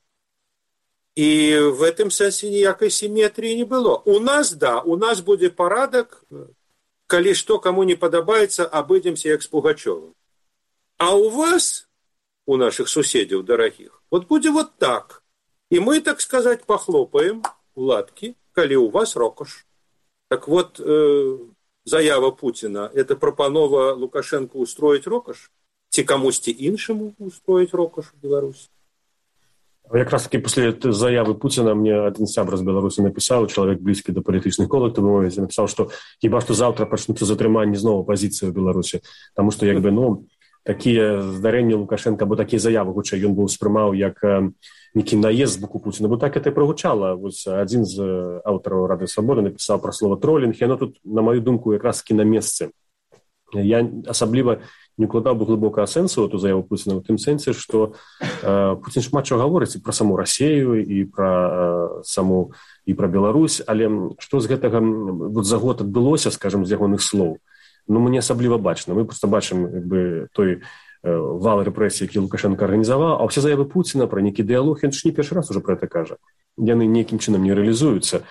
І в этом сэнсе ніякай сіметрыі не было. У нас, да, у нас будзе парадак, калі што каму не падабаецца, абыдземся як з Пугачёвым. А у вас, у наших суседзяў дарагіх, вот будзе вот так. І мы, так сказать, похлопаем у ладкі, калі у вас рокош. Так вот, заява Путина, это прапанова Лукашенко устроить рокош? Ці камусьці іншаму устроить рокош в Беларусі? Якраз таки после заявы Путина мне один сябра з Беларусі написал, чалавек блізкі да палітычных колаў, написал, что хіба што завтра пачнуцца затрыманні знову пазіцыі ў Беларусі, таму што як бы, ну, такія здарэнні Лукашенко, або такія заявы, хутчэй ён быў спрымаў як нейкі наезд з боку Путина, бо так это і прагучала. Вось адзін з аўтараў Радыё Свабода напісаў пра слова тролінг, і яно тут, на маю думку, якраз таки на месцы. Я асабліва не укладаў бы глыбокага сэнсу эту заяву Пуціна ў тым сэнсе, што Пуцін шмат чаго гаворыць і пра саму Расею, і пра саму і пра Беларусь, але што з гэтага вот за год адбылося, скажам, з ягоных слоў, ну мне асабліва бачна. Мы проста бачым як бы той вал рэпрэсій, які Лукашенко арганізаваў, а ўсе заявы Пуціна пра нейкі дыялог, ён ж не першы раз уже пра гэта кажа. Яны нейкім чынам не рэалізуюцца.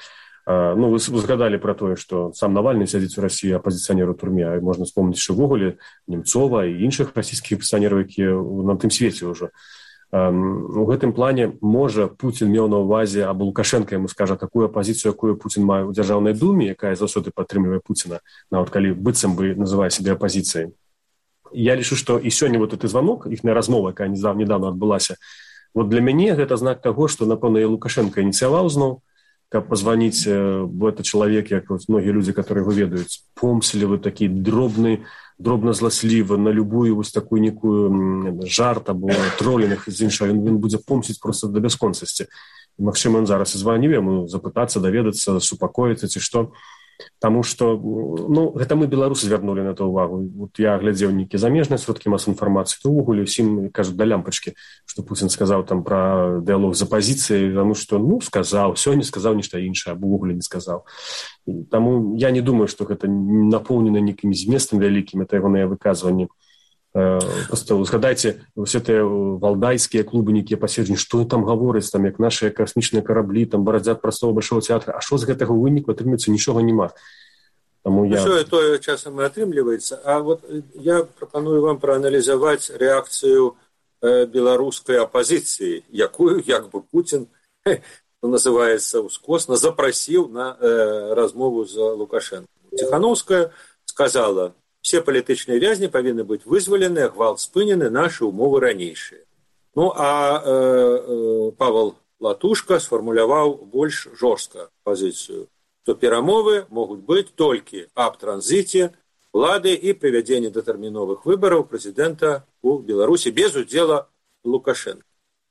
Ну, вы згадали про тое, што сам Навальны сядзіць у Расіі апазіцыянер у турме, можна вспомніць, што ўвогуле Немцова і іншых расійскіх апазіцыянераў, якія на тым свеце ўжо. У гэтым плане, можа, Пуцін меў на ўвазе, або Лукашенко яму скажа такую апазіцыю, якую Пуцін мае ў дзяржаўнай думе, якая заўсёды падтрымлівае Пуціна, нават калі быццам бы называе сябе апазіцыяй. Я лічу, што і сёння вот гэты званок, іхная размова, якая недавно адбылася, вот для мяне гэта знак таго, што, напэўна, і Лукашенко ініцыяваў зноў, каб позвонить в этот человек, як вот многие люди, которые его ведают, помслівы, такі дробна зласлівы на любую вось такую некую жарт або троллінг з іншага, він будзе помсціць просто до бясконцасці. Магчыма, он зараз і званіў яму запытацца, даведацца, супакоіцца ці што. Таму што, ну, гэта мы, беларусы, звярнулі на это ўвагу. Вот я глядзеў нейкія замежныя сродкі масавай інфармацыі, то ўвогуле ўсім кажуць да лямпачкі, што Пуцін сказаў там пра дыялог з апазіцыяй, таму што, ну, сказаў, сёння сказаў нешта іншае, або ўвогуле не сказаў. Таму я не думаю, што гэта напоўнена нейкім зместам вялікім, это ягоныя выказванні. Просто згадайце, вось гэтыя валдайскія клубы, нейкія паседжанні, што там гавораць, там, як нашыя касмічныя караблі, там, барадзяць простого большого тэатра, а што з гэтага выніку атрымліваецца? Нічога няма. Таму я... Що тое часам і атрымліваецца. А вот я прапаную вам прааналізаваць рэакцыю беларускай апазіцыі, якую, як бы, Пуцін, называецца ўскосна, запрасіў на размову з Лукашенко. Ціхановская сказала: все палітычныя вязні павінны быць вызвалены, гвалт спынены, нашы ўмовы ранейшыя. Ну, а Павел Латушка сфармуляваў больш жорстка пазіцыю, што перамовы могуць быць толькі аб транзіце улады і правядзенні датэрміновых выбараў прэзідэнта ў Беларусі без удзела Лукашенко.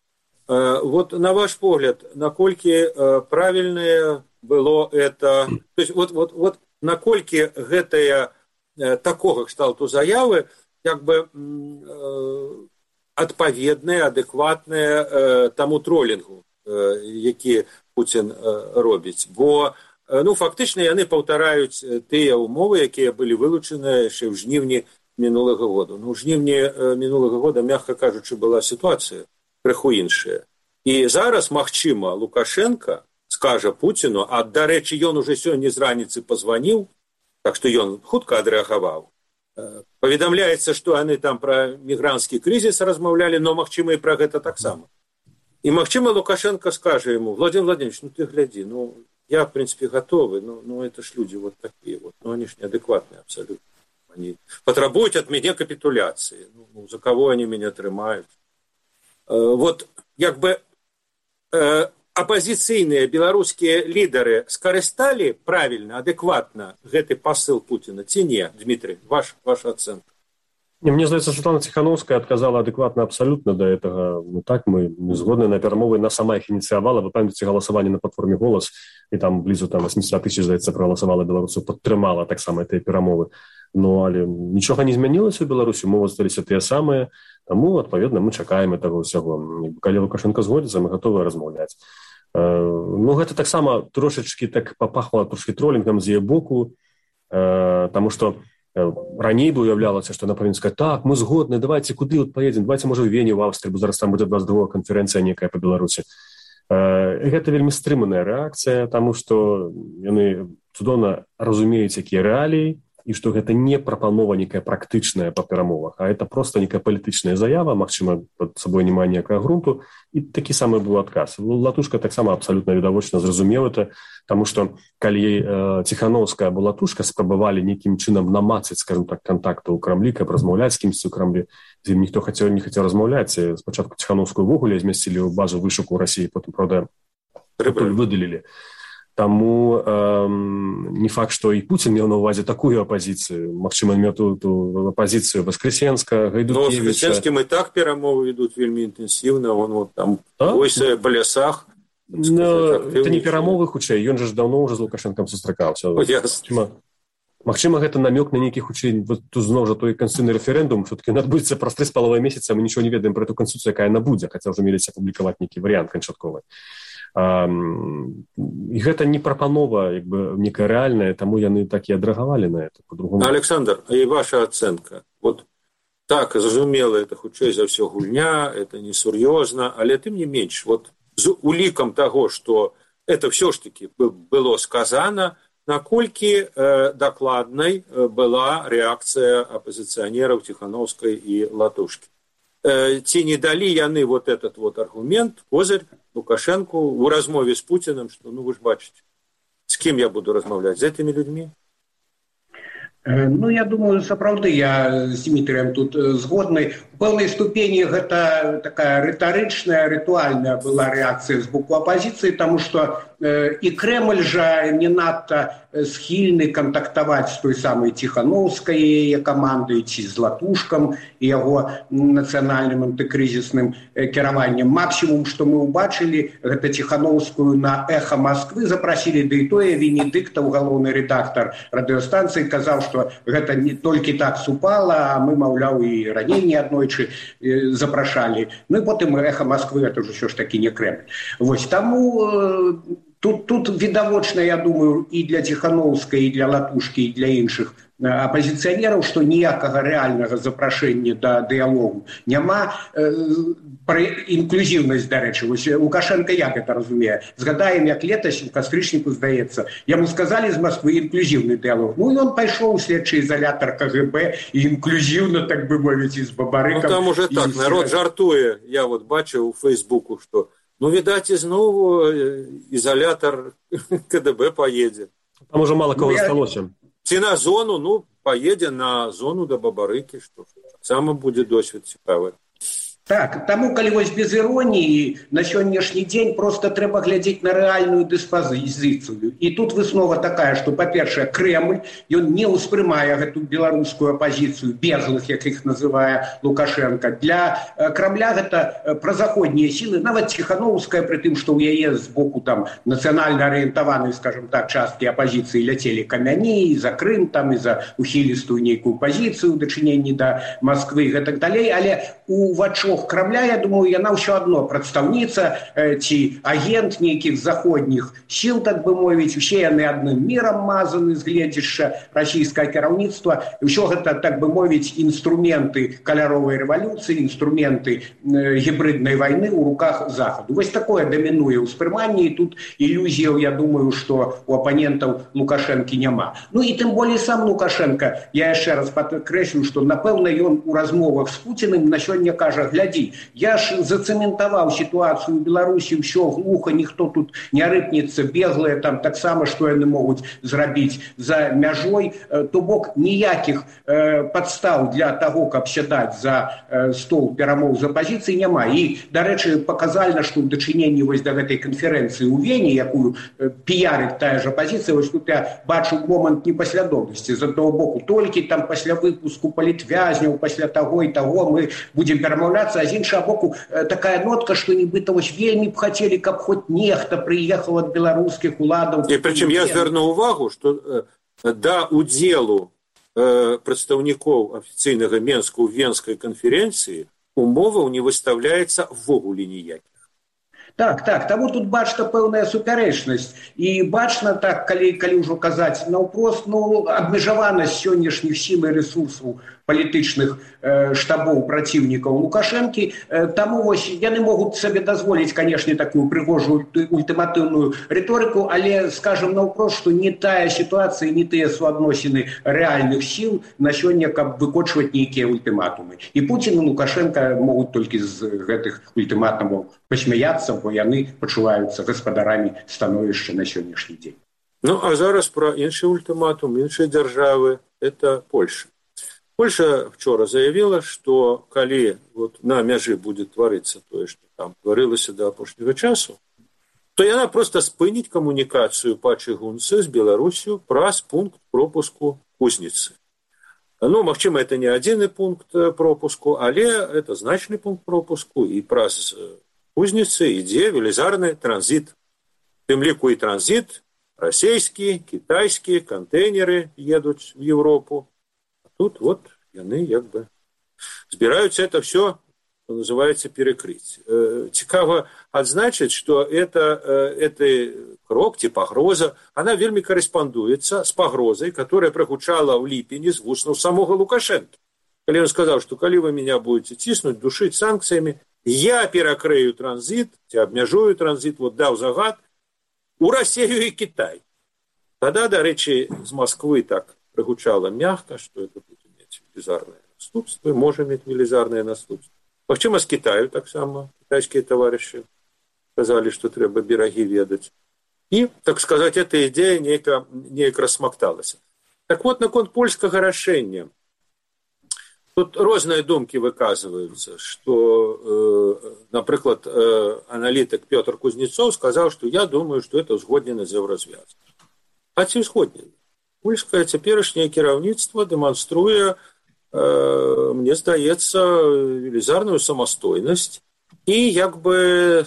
Вот на ваш погляд, наколькі правільнае было это, то есть вот наколькі гэтая такога кшталту заявы як бы адпаведныя, адэкватныя таму тролінгу, які Пуцін робіць. Бо, ну, фактычна яны паўтараюць тыя ўмовы, якія былі вылучаныя яшчэ ў жніўні мінулага года. Ну, ў жніўні мінулага года, мякка кажучы, была сітуацыя крыху іншая. І зараз, магчыма, Лукашенко скажа Пуціну, а, дарэчы, ён уже сёння з раніцы пазваніў, так што ён хутка адрэагаваў. Паведамляецца, што яны там пра мігранцкі крызіс размаўлялі, но, магчыма, і пра гэта таксама. І, магчыма, Лукашенко скажа яму: Владимир Владимирович, ну ты глядзі, ну я, в принципе, готовы, ну это ж люди вот такие вот, ну они ж неадекватные абсолютно. Они потребуют от меня капитуляции. Ну, за кого они меня трымают? Вот, як бы, апозіцыйныя беларускія лідары скарысталі правільна, адэкватна гэты пасыл Пуціна ці не? Дмітрий, ваша ацэнка. Мне здаецца, Светлана Ціхановская адказала адэкватна абсалютна да гэтага. Ну так, мы згодны на перамовы, на сама іх ініцыявала. Вы памятаеце галасаванне на платформе «Голас», і там блізу 80 тысяч, здаецца, прагаласавала беларусаў, падтрымала таксама гэтыя перамовы. Ну, але нічога не змянілася ў Беларусі, умовы засталіся тыя самыя, таму, адпаведна, мы чакаем гэтага ўсяго. Калі Лукашенко згодзіцца, мы гатовы размаўляць. Ну, гэта таксама трошачкі так папахвала трошкі тролінгам з яе боку, таму што раней бы уяўлялася, што напэўна сказаць: так, мы згодны, давайте куды вот поедем, давайте, можа, у Вене, в Австрыі, бо зараз там будзе 22-я канферэнцыя некая па Беларусі. Гэта вельмі стрыманая рэакцыя, таму што яны цудоўна разумеюць, якія рэаліі, і што гэта не прапанова некая практычная па перамовах, а это проста некая палітычная заява, магчыма, пад сабой не мае ніякага грунту, і такі самы быў адказ. Латушка таксама абсалютна відавочна зразумеў это, таму што калі Ціхановская або Латушка спрабавалі нейкім чынам намацаць, скажем так, контакты ў Крамлі, каб размаўляць з кімсьці ў Крамлі, з ім ніхто не хацеў размаўляць. Спачатку Ціхановскую ўвогуле змясцілі ў базу вышуку ў Расіі, потым, правда, выдалілі. Таму не факт, што і Пуцін меў на ўвазе такую апазіцыю. Магчыма, меў ту апазіцыю Воскресенска, Гайдукевіча. Ну, з Воскресенскім і так перамовы ідуць вельмі інтэнсіўна. Он вот там войся па лясах. Это не перамовы, хутчэй. Ён жа ж даўно ўжо з Лукашенкам сустракаўся. Магчыма, гэта намёк на нейкі, хутчэй, тут зноў жа той канстытуцыйны рэферэндум, все-таки адбудзецца праз 3,5 месяца, мы нічого не ведаем пра эту канстытуцыю, якая яна будзе, хаця ўжо меліся публікаваць нейкі варыянт канчатковы. І гэта не прапанова, як бы, некая рэальная, таму яны так і адрэагавалі на это. По-другому. Александр, і ваша ацэнка? Вот так, зразумела, это хутчэй за ўсё гульня, это несур'ёзна, але тым не менш, вот з улікам таго, што это все ж таки было сказано, наколькі дакладнай была рэакцыя апозіцыянераў Ціхановскай і Латушкі. Ці не далі яны вот этот вот аргумент, козырь Лукашенку у размове з Путіным, што, ну, вы ж бачыце, з кім я буду размаўляць? З гэтымі людзьмі? Ну, я думаю, сапраўды, я з Дмітрыем тут згодны. У пэўнай ступені гэта такая рытарычная, рытуальная была рэакцыя з боку апазіцыі, таму што і Крэмль жа не надта схільны кантактаваць з той самай Ціхановскай яе камандай ці з Латушкам і яго нацыянальным антыкрызісным кіраваннем. Максімум, што мы ўбачылі, гэта Ціхановскую на «Эхо Москвы» запрасілі, да і тое Венедыктаў, галоўны рэдактар радыёстанцыі, казаў, што гэта не толькі так супала, а мы, маўляў, і раней не аднойчы запрашалі. Ну і потым «Эхо Москвы» гэта ж ўсё ж такі не Крэмль. Вось, таму тут відавочна, я думаю, і для Ціхановскай, і для Латушкі, і для іншых апозіцыянераў, што ніякага рэальнага запрашэння да дыялогу няма. Пра інклюзіўнасць, дарэчы, вось Лукашенко як гэта разумее? Згадаем, як летась, у кастрычніку, здаецца, яму сказалі з Москвы інклюзіўны дыялог. Ну, і ён пайшоў у следчы изолятор КГБ і інклюзіўна, так бы мовіць, і з Бабарыкам. Ну, там уже так, народ жартуе. Я вот бачыў у Фейсбуку, што ну, відаць, ізноў изолятор КДБ поедзе. Там уже мало кого засталося. Ці на зону, ну, поедзе на зону да Бабарыкі, што сама будзе досвед цікавы. Так, таму, калі вось без іроніі, на сённяшні дзень проста трэба глядзець на рэальную дыспазіцыю. І тут выснова такая, што, па-першае, Крэмль, ён не ўспрымае гэту беларускую апазіцыю, беглых, як іх называе Лукашенко. Для Крамля гэта празаходнія сілы, нават Ціхановская, пры тым, што ў яе з боку там нацыянальна арыентаванай, скажем так, часткі апазіцыі ляцелі камяні і за Крым, там, і за ухілістую нейкую пазіцыю ў дачыненні да Москвы і гэтак далей, але у вачах Крамля, я думаю, яна ўсё адно прадстаўніца ці агент нейкіх заходніх сіл, так бы мовіць, усе яны адным мірам мазаны з гледзяшча расійскае кіраўніцтва. Усё гэта, так бы мовіць, інструменты каляровай рэвалюцыі, інструменты гібриднай вайны ў руках Захаду. Вось такое дамінуе ўспрыманне, і тут ілюзіяў, я думаю, што у апанентаў Лукашэнкі няма. Ну і тым болей сам Лукашенко, я яшчэ раз падкрэслю, што, напэўна, ён у размовах з Пуціным на сёння кажа: глядзі, я ж зацэментаваў сітуацыю ў Беларусі, ўсё глуха, ніхто тут не рыпнецца, беглыя там таксама, што яны могуць зрабіць за мяжой. То бок ніякіх падстаў для таго, каб сядаць за стол перамоў з апазіцыі няма. І, дарэчы, паказальна, што ў дачыненні вось да гэтай канферэнцыі ў Вене, якую піярыць тая ж апазіцыя, вось тут я бачу момант непаслядоўнасці. З аднаго боку, толькі там пасля выпуску палітвязняў, пасля таго і таго мы будзем перамаўляцца, а з іншага боку такая нотка, што нібыта вось вельмі б хацелі, каб хоць нехта прыехаў ад беларускіх уладаў. І прычым я звярну ўвагу, што да удзелу прадстаўнікоў афіцыйнага Менска ў Венскай канферэнцыі умоваў не выстаўляецца ввогуле ніякіх. Так, таму тут бачна пэўная супярэчнасць. І бачна так, калі ўжо казаць наўпрост, ну, абмежаванасць сённяшніх сіл і рэсурсаў палітычных штабоў праціўнікаў Лукашэнкі. Таму вось яны могуць сабе дазволіць, канешне, такую прыгожую ультыматыўную рыторыку, але, скажам наўпрост, што не тая сітуацыя, не тыя суадносіны рэальных сіл на сёння, каб выкочваць нейкія ультыматумы. І Пуцін і Лукашенко могуць толькі з гэтых ультыматумаў пасмяяцца, бо яны пачуваюцца гаспадарамі становішча на сённяшні дзень. Ну, а зараз пра іншы ультыматум, іншыя дзяржавы – это Польша. Польша вчора заявила, што калі вот на мяжы будзе тварыцца тое, што там тварылася да апошняга часу, то яна проста спыніць камунікацыю па чыгунцы з Беларусю праз пункт пропуску Кузніцы. Ну, магчыма, это не адзіны пункт пропуску, але это значны пункт пропуску, і праз Кузніцы ідзе велізарны транзіт. Тым ліку і транзіт расійскі, кітайскі, кантэйнеры едуць в Европу. Тут вот яны як бы збіраюцца это все, называется, перекрыть. Цікава адзначыць, што это крок ці пагроза, она вельмі карэспандуецца з пагрозай, которая прагучала ў ліпені з вуснаў самога Лукашэнкі. Калі он сказаў, што калі вы меня будете ціснуць, душыць санкцыямі, я перакрыю транзит, ці абмяжую транзит, вот даў загад, у Россию и Китай. Тогда, до речи, з Москвы так пригучало мягко, что это будет иметь велизарное наступство, может иметь велизарное наступство. Магчыма, з Китаю так само китайские товарищи сказали, что треба бераги ведать. И, так сказать, эта идея неяк рассмакталась. Так вот, наконт польскага рашэння. Тут розныя думкі выказваюцца, што, напрыклад, аналітык Пётр Кузнецов сказаў, што я думаю, што это узгоднена з еўразвязкай. А ці узгоднена? Польскае цяперашняе кіраўніцтва дэманструе, мне здаецца, велізарную самастойнасць і, як бы,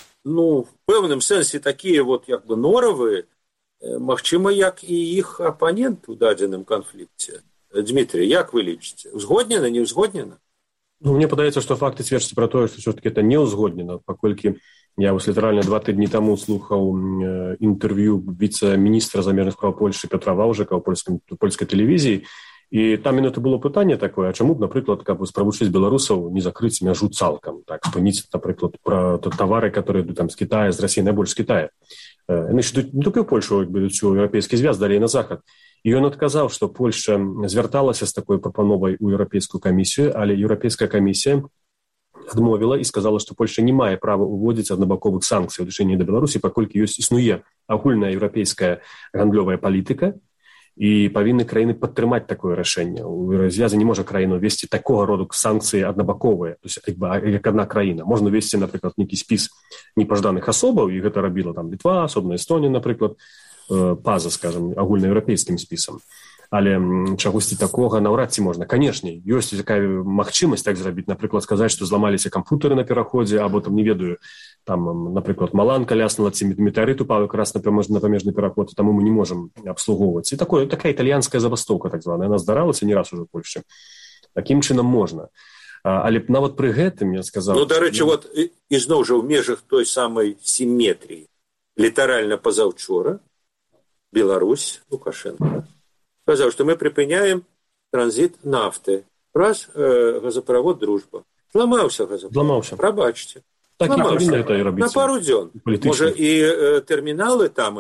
в пэўным сэнсе такія вот, як бы, норавы, магчыма, як і іх апанент у дадзеным канфлікце. Дмитрий, як вы лічыце? Узгоднена, не узгоднена? Мне падаецца, што факты сведчаць пра тое, што ўсё-таки это не узгоднена, паколькі я літаральна 2 тыдні таму слухаў інтэрв'ю віцэ-міністра замежных справ Польшы Петра Ваўжыка ў польскай тэлевізіі, і там мінуты было пытанне такое, а чаму б, напрыклад, каб справучыць беларусаў не закрыць мяжу цалкам, так, спыніць, напрыклад, пра тавары, которые идут там з Китая, з Расіі, найбольш з Китая. Яны ж ідуць не толькі ў Польшу, ідуць у еўрапейскі звяз, далей на захад. І ён адказаў, што Польша звярталася з такой прапановай у еўрапейскую камісію, але еўрапейская камісія адмовіла і сказала, што Польша не мае права ўводзіць аднабаковых санкцый у дачыненні да Беларусі, паколькі існуе агульная еўрапейская гандлёвая палітыка, і павінны краіны падтрымаць такое рашэнне. У развязі не можа краіна весці такога роду санкцыі аднабаковыя, то есть як адна краіна. Можна весці, напрыклад, нейкі спіс непажаданых асобаў, і гэта рабіла там Літва, асобна Эстонія, напрыклад, па-за, скажем, агульнаеўрапейскім спісам. Але чагосьці такога наўрад ці можна. Канешне, ёсць такая магчымасць так зрабіць, напрыклад, сказаць, што зламаліся кампутары на пераходзе, або там, не ведаю, там, напрыклад, маланка ляснула, ці метэарыт упаў якраз на памежны пераход, таму мы не можам абслугоўваць. І такая італьянская забастоўка, так званая, яна здаралася не раз ужо ў Польшчы. Такім чынам можна. Але нават пры гэтым, я сказаў... Ну, дарэчы, вот, ізноў жа ў межах той самай сіметрыі, літаральна пазаўчора, Беларусь, Лукашенко, сказал, что мы припыняем транзит нафты. Раз газопровод «Дружба». Зламаўся газопровод. Зламаўся. Прабачце. Так і павінна гэта і робіць. На пару дзён. Можа, і тэрміналы там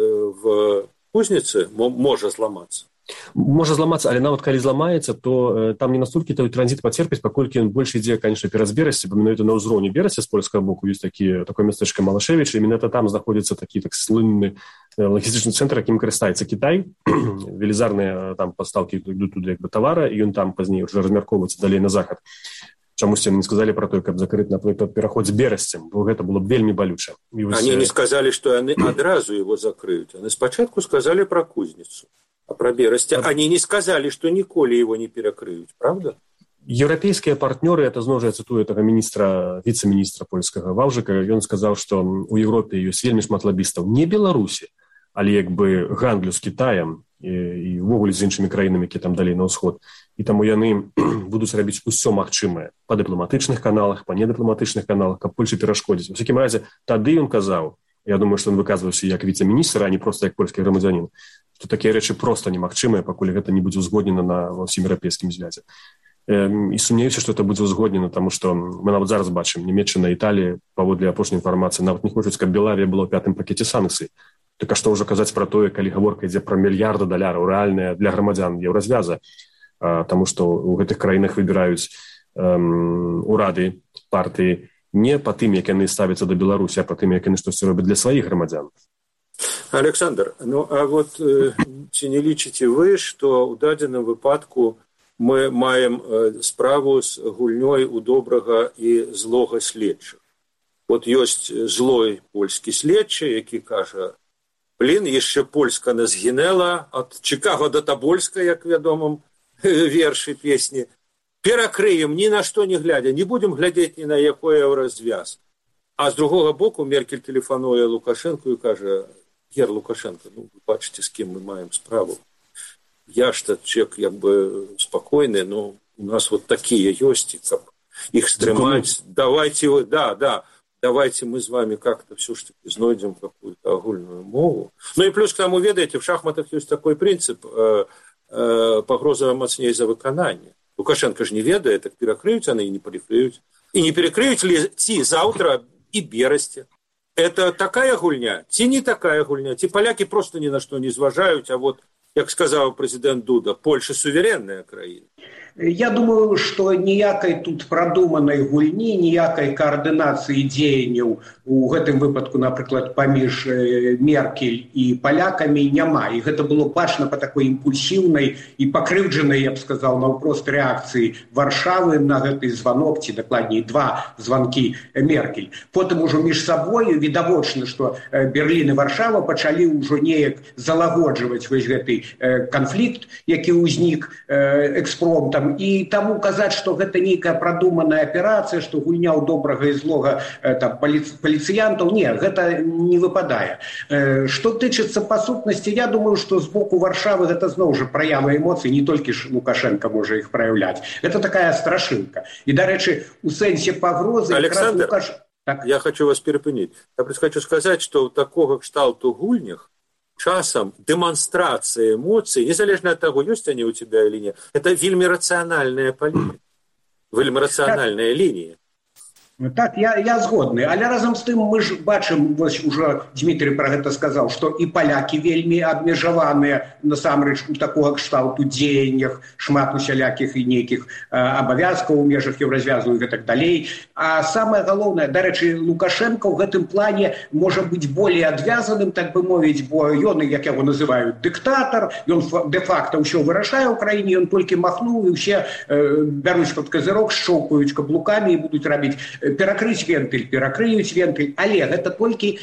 в Кузніцы можа зламацца. Можа зламацца, але нават калі зламаецца, то там не настолькі той транзит пацерпіць, паколькі ён больш ідзе, конечно, перад Берасці, бо менавіта на ўзроўні Берасці з польскага боку ёсць такое мястэчка Малашевіч, і менавіта там знаходзіцца такі так слынны лагістычны цэнтр, якім карыстаецца Кітай. Велізарныя там пастаўкі ідуць туды як бы тавара, і ён там пазней уже размяркоўваецца далей на захад. Чамусьці не сказалі пра тое, каб закрыць, напрыклад, пераход з Берасцем, бо гэта было б вельмі балюча. Они не сказали, что они адразу его закрыют. Они спачатку сказали про Кузніцу. А про Берасці они не сказали, что ніколі его не перакрыюць, правда? Еўрапейскія партнёры, это зноў жа цытую этого віцэ-міністра польскага Ваўжыка, ён сказаў, што у Еўропе ёсць вельмі шмат лабістаў не Беларусі, але як бы гандлю з Кітаем і ўвогуле з іншымі краінамі, якія там далей на ўсход. І таму яны будуць рабіць усё магчымае па дыпламатычных каналах, па недыпламатычных каналах, каб Польше перашкодзіць. У всякім разе, тады ён казаў, я думаю, што ён выказваўся як віцэ-міністр, а не проста як польскі грамадзянін, што такія рэчы проста немагчымыя, пакуль гэта не будзе ўзгоднена ва ўсім еўрапейскім звязе. І сумнеюся, што это будзе ўзгоднена, таму што мы нават зараз бачым, Нямецчына, Італія, паводле апошняй інфармацыі, нават не хочуць, каб Белавія была ў 5-м пакеце санкцый. Так а што ўжо казаць пра тое, калі гаворка ідзе пра мільярды даляраў, рэальныя для грамадзян еўразвяза, таму што ў гэтых краінах выбіраюць урады, партыі не па тым, як яны ставяцца да Беларусі, а па тым, як яны штосьці робяць для сваіх грамадзян. Александр, ну а вот ці не лічыце вы, што ў дадзеным выпадку мы маем справу з гульнёй у добрага і злога следчых? Вот ёсць злой польскі следчы, які кажа: блин, яшчэ Польска не згінела ад Чикаго да Тобольска, як вядомым вершы песні. Перакрыем ні на што не глядя, не будем глядзець ні на якое развяз. А з другога боку Меркель тэлефануе Лукашенку і кажа: Гер Лукашенко, ну, вы бачыце, з кім мы маем справу. Я ж чек як бы спакойны, но у нас вот такие ёсць, каб іх стрымаць. Давайте мы с вами как-то все ж таки знойдем какую-то агульную мову. Ну и плюс к тому, ведаете, в шахматах есть такой принцип: пагроза мацней за выкананне. Лукашенко ж не ведае, так перакрыюць яны і не перакрыюць. І не перакрыюць ли ці заўтра і Берасці. Это такая гульня ці не такая гульня? Ці палякі просто ні на што не зважаюць, а вот, як сказаў прэзідэнт Дуда, Польша суверенная краіна? Я думаю, што ніякай тут прадуманай гульні, ніякай каардынацыі дзеянняў у гэтым выпадку, напрыклад, паміж Меркель і палякамі няма. І гэта было бачна па такой імпульсіўнай і пакрыўджанай, я б сказаў, наўпрост рэакцыі Варшавы на гэты званок, ці дакладней два званкі Меркель. Потым ужо між сабою відавочна, што Берлін і Варшава пачалі ўжо неяк залагоджваць вось гэты канфлікт, які ўзнік экспромтам. І таму казаць, што гэта нейкая прадуманая аперацыя, што гульня ў добрага і злога паліцыянтаў, не, гэта не выпадае. Што тычыцца па сутнасці, я думаю, што з боку Варшавы гэта зноў жа праява эмоцый, не толькі ж Лукашенко можа іх праяўляць. Гэта такая страшылка. І, дарэчы, у сэнсе пагрозы... Александр, я хочу вас перепыніць. Я хочу сказаць, што ў такога кшталту гульнях часам демонстрация эмоций, незалежно от того, есть они у тебя или нет, это вельми рациональная політика, вельми рациональная линия. Так, я згодны, але разам з тым мы ж бачым, вось ужо Дмітрий пра гэта сказаў, што і палякі вельмі абмежаваныя насамрэч у такога кшталту дзеяннях, шмат усялякіх і нейкіх абавязкаў у межах еўразвязу і гэтак далей. А самае галоўнае, дарэчы, Лукашенко ў гэтым плане можа быць болей адвязаным, так бы мовіць, бо ён, як яго называюць, дыктатар, ён де-факта ўсё вырашае ў краіне, ён толькі махнуў і ўсе бяруць пад казырок, шчоўкаюць каблукамі і будуць рабіць перакрыць вентыль, перакрыюць вентыль, але гэта толькі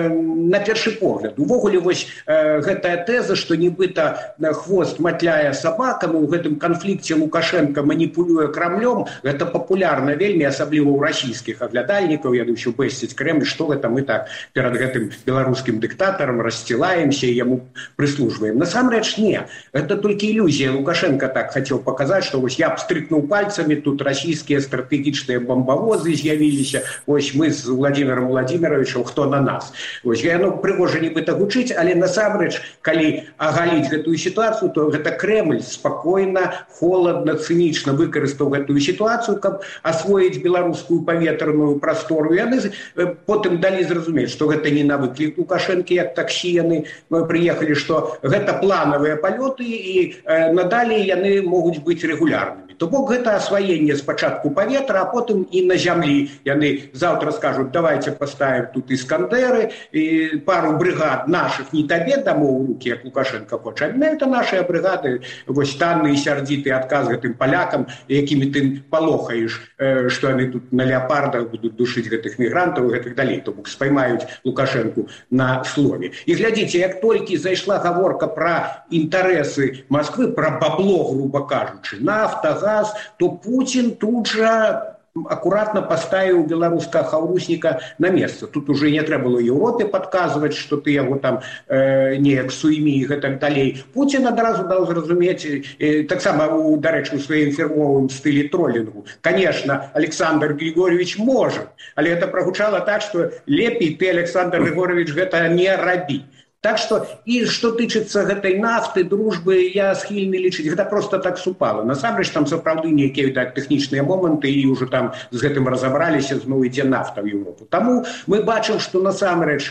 на першы погляд. Увогуле, вось гэтая тэза, што нібыта хвост матляе сабакам, у гэтым канфлікце Лукашенко маніпулюе Крамлём, гэта папулярна вельмі, асабліва ў расійскіх аглядальнікаў, яны ўсё бэсцяць Крэмль, што гэта мы так перад гэтым беларускім дыктатарам рассцілаемся і яму прыслужваем. Насамрэч не, гэта толькі ілюзія. Лукашенко так хацеў паказаць, што вось я б стрыкнуў пальцамі, тут расійскія стратэгічныя бомбавозы з'явіліся, вось мы з Владимиром Владимировичем, хто на нас. Вось яно прыгожа нібыта гучыць, але насамрэч, калі агаліць гэтую сітуацыю, то гэта Крэмль спакойна, холадна, цынічна выкарыстаў гэтую сітуацыю, каб асвоіць беларускую паветраную прастору. Яны потым далі зразумець, што гэта не на выклік Лукашэнкі, як таксі яны прыехалі, што гэта планавыя палёты і надалей яны могуць быць рэгулярнымі. То бок гэта асваенне спачатку паветра, а потым і на зямлі. Яны заўтра скажуць, давайте поставим тут іскандеры, і пару бригад наших не табе дамоў у рукі, як Лукашенко хоча. Это наши бригады, вось танны і сярдзіты адказ гэтым палякам, якімі ты палохаеш, што яны тут на леопардах будуць душыць гэтых мігрантаў і гэтых далей. То бок спаймаюць Лукашенку на слове. І глядзіце, як толькі зайшла гаворка пра інтарэсы Москвы, пра бабло, грубо кажучы, нафта, газ, то Путин тут жа аккуратно поставил белорусского хаўрусніка на место. Тут уже не трэба было Европе подказывать, что ты его там неяк суймі и так далей. Путин адразу дал зразумець, таксама, дарэчы, у сваім фірмовым стылі троллінгу. Конечно, Александр Григорьевич может, але это прогучало так, что лепей ты, Александр Григорьевич, гэта не рабі. Так што, і што тычыцца гэтай нафты, дружбы, я схільны лічыць, гэта просто так супала. Насамрэч, там сапраўды нейкія так тэхнічныя моманты, і ўжо там з гэтым разабраліся, зноў ідзе нафта ў Еўропу. Таму мы бачым, што насамрэч,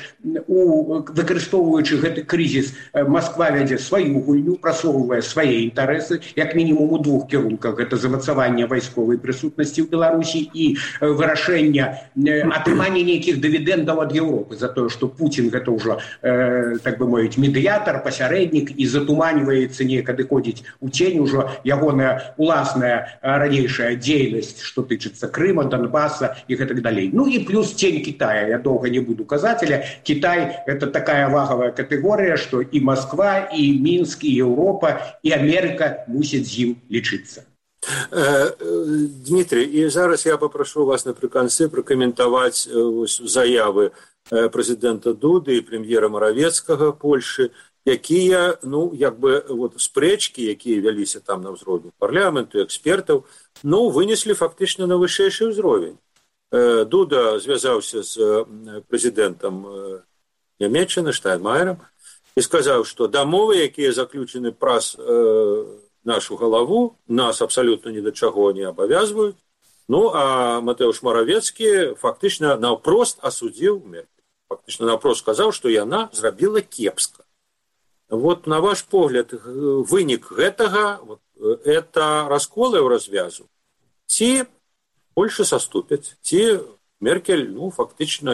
выкарыстоўваючы гэты крызіс, Москва вядзе сваю гульню, прасоўвае свае інтарэсы, як мінімум у двух кірунках. Гэта замацаванне вайсковай прысутнасці ў Беларусі і вырашэнне атрымання нейкіх дывідэндаў ад Еўропы за тое, што Путін гэта ўжо так бы мовіць, медыятар, пасярэднік, і затуманіваецца, неяк адыходзіць у цень ужо ягоная уласная ранейшая дзейнасць, што тычыцца Крыма, Донбаса і гэтак далей. Ну і плюс цень Китая, я доўга не буду казаць, але Китай – это такая вагавая катэгорыя, што і Москва, і Мінск, і Еўропа, і Амерыка мусяць з ім лічыцца. Дмитрий, і зараз я попрошу вас напрыканцы пракаментаваць заявы прэзідэнта Дуды і прэм'ера Маравецкага Польшы, якія, ну, як бы, вот, спрэчкі, якія вяліся там на ўзроўні парламенту, экспертаў, ну, вынеслі фактычна на вышэйшы ўзровень. Дуда звязаўся з прэзідэнтам Нямецчыны Штайнмаерам і сказаў, што дамовы, якія заключены праз нашу галаву, нас абсалютна ні да чаго не абавязваюць. Ну, а Матэўш Маравецкі фактычна наўпрост асудзіў Меркель. фактычна наўпрост сказаў, што яна зрабіла кепска. Вот на ваш погляд, вынік гэтага это раскол еўразвязу. Ці Польша саступяць, ці Меркель, фактычна,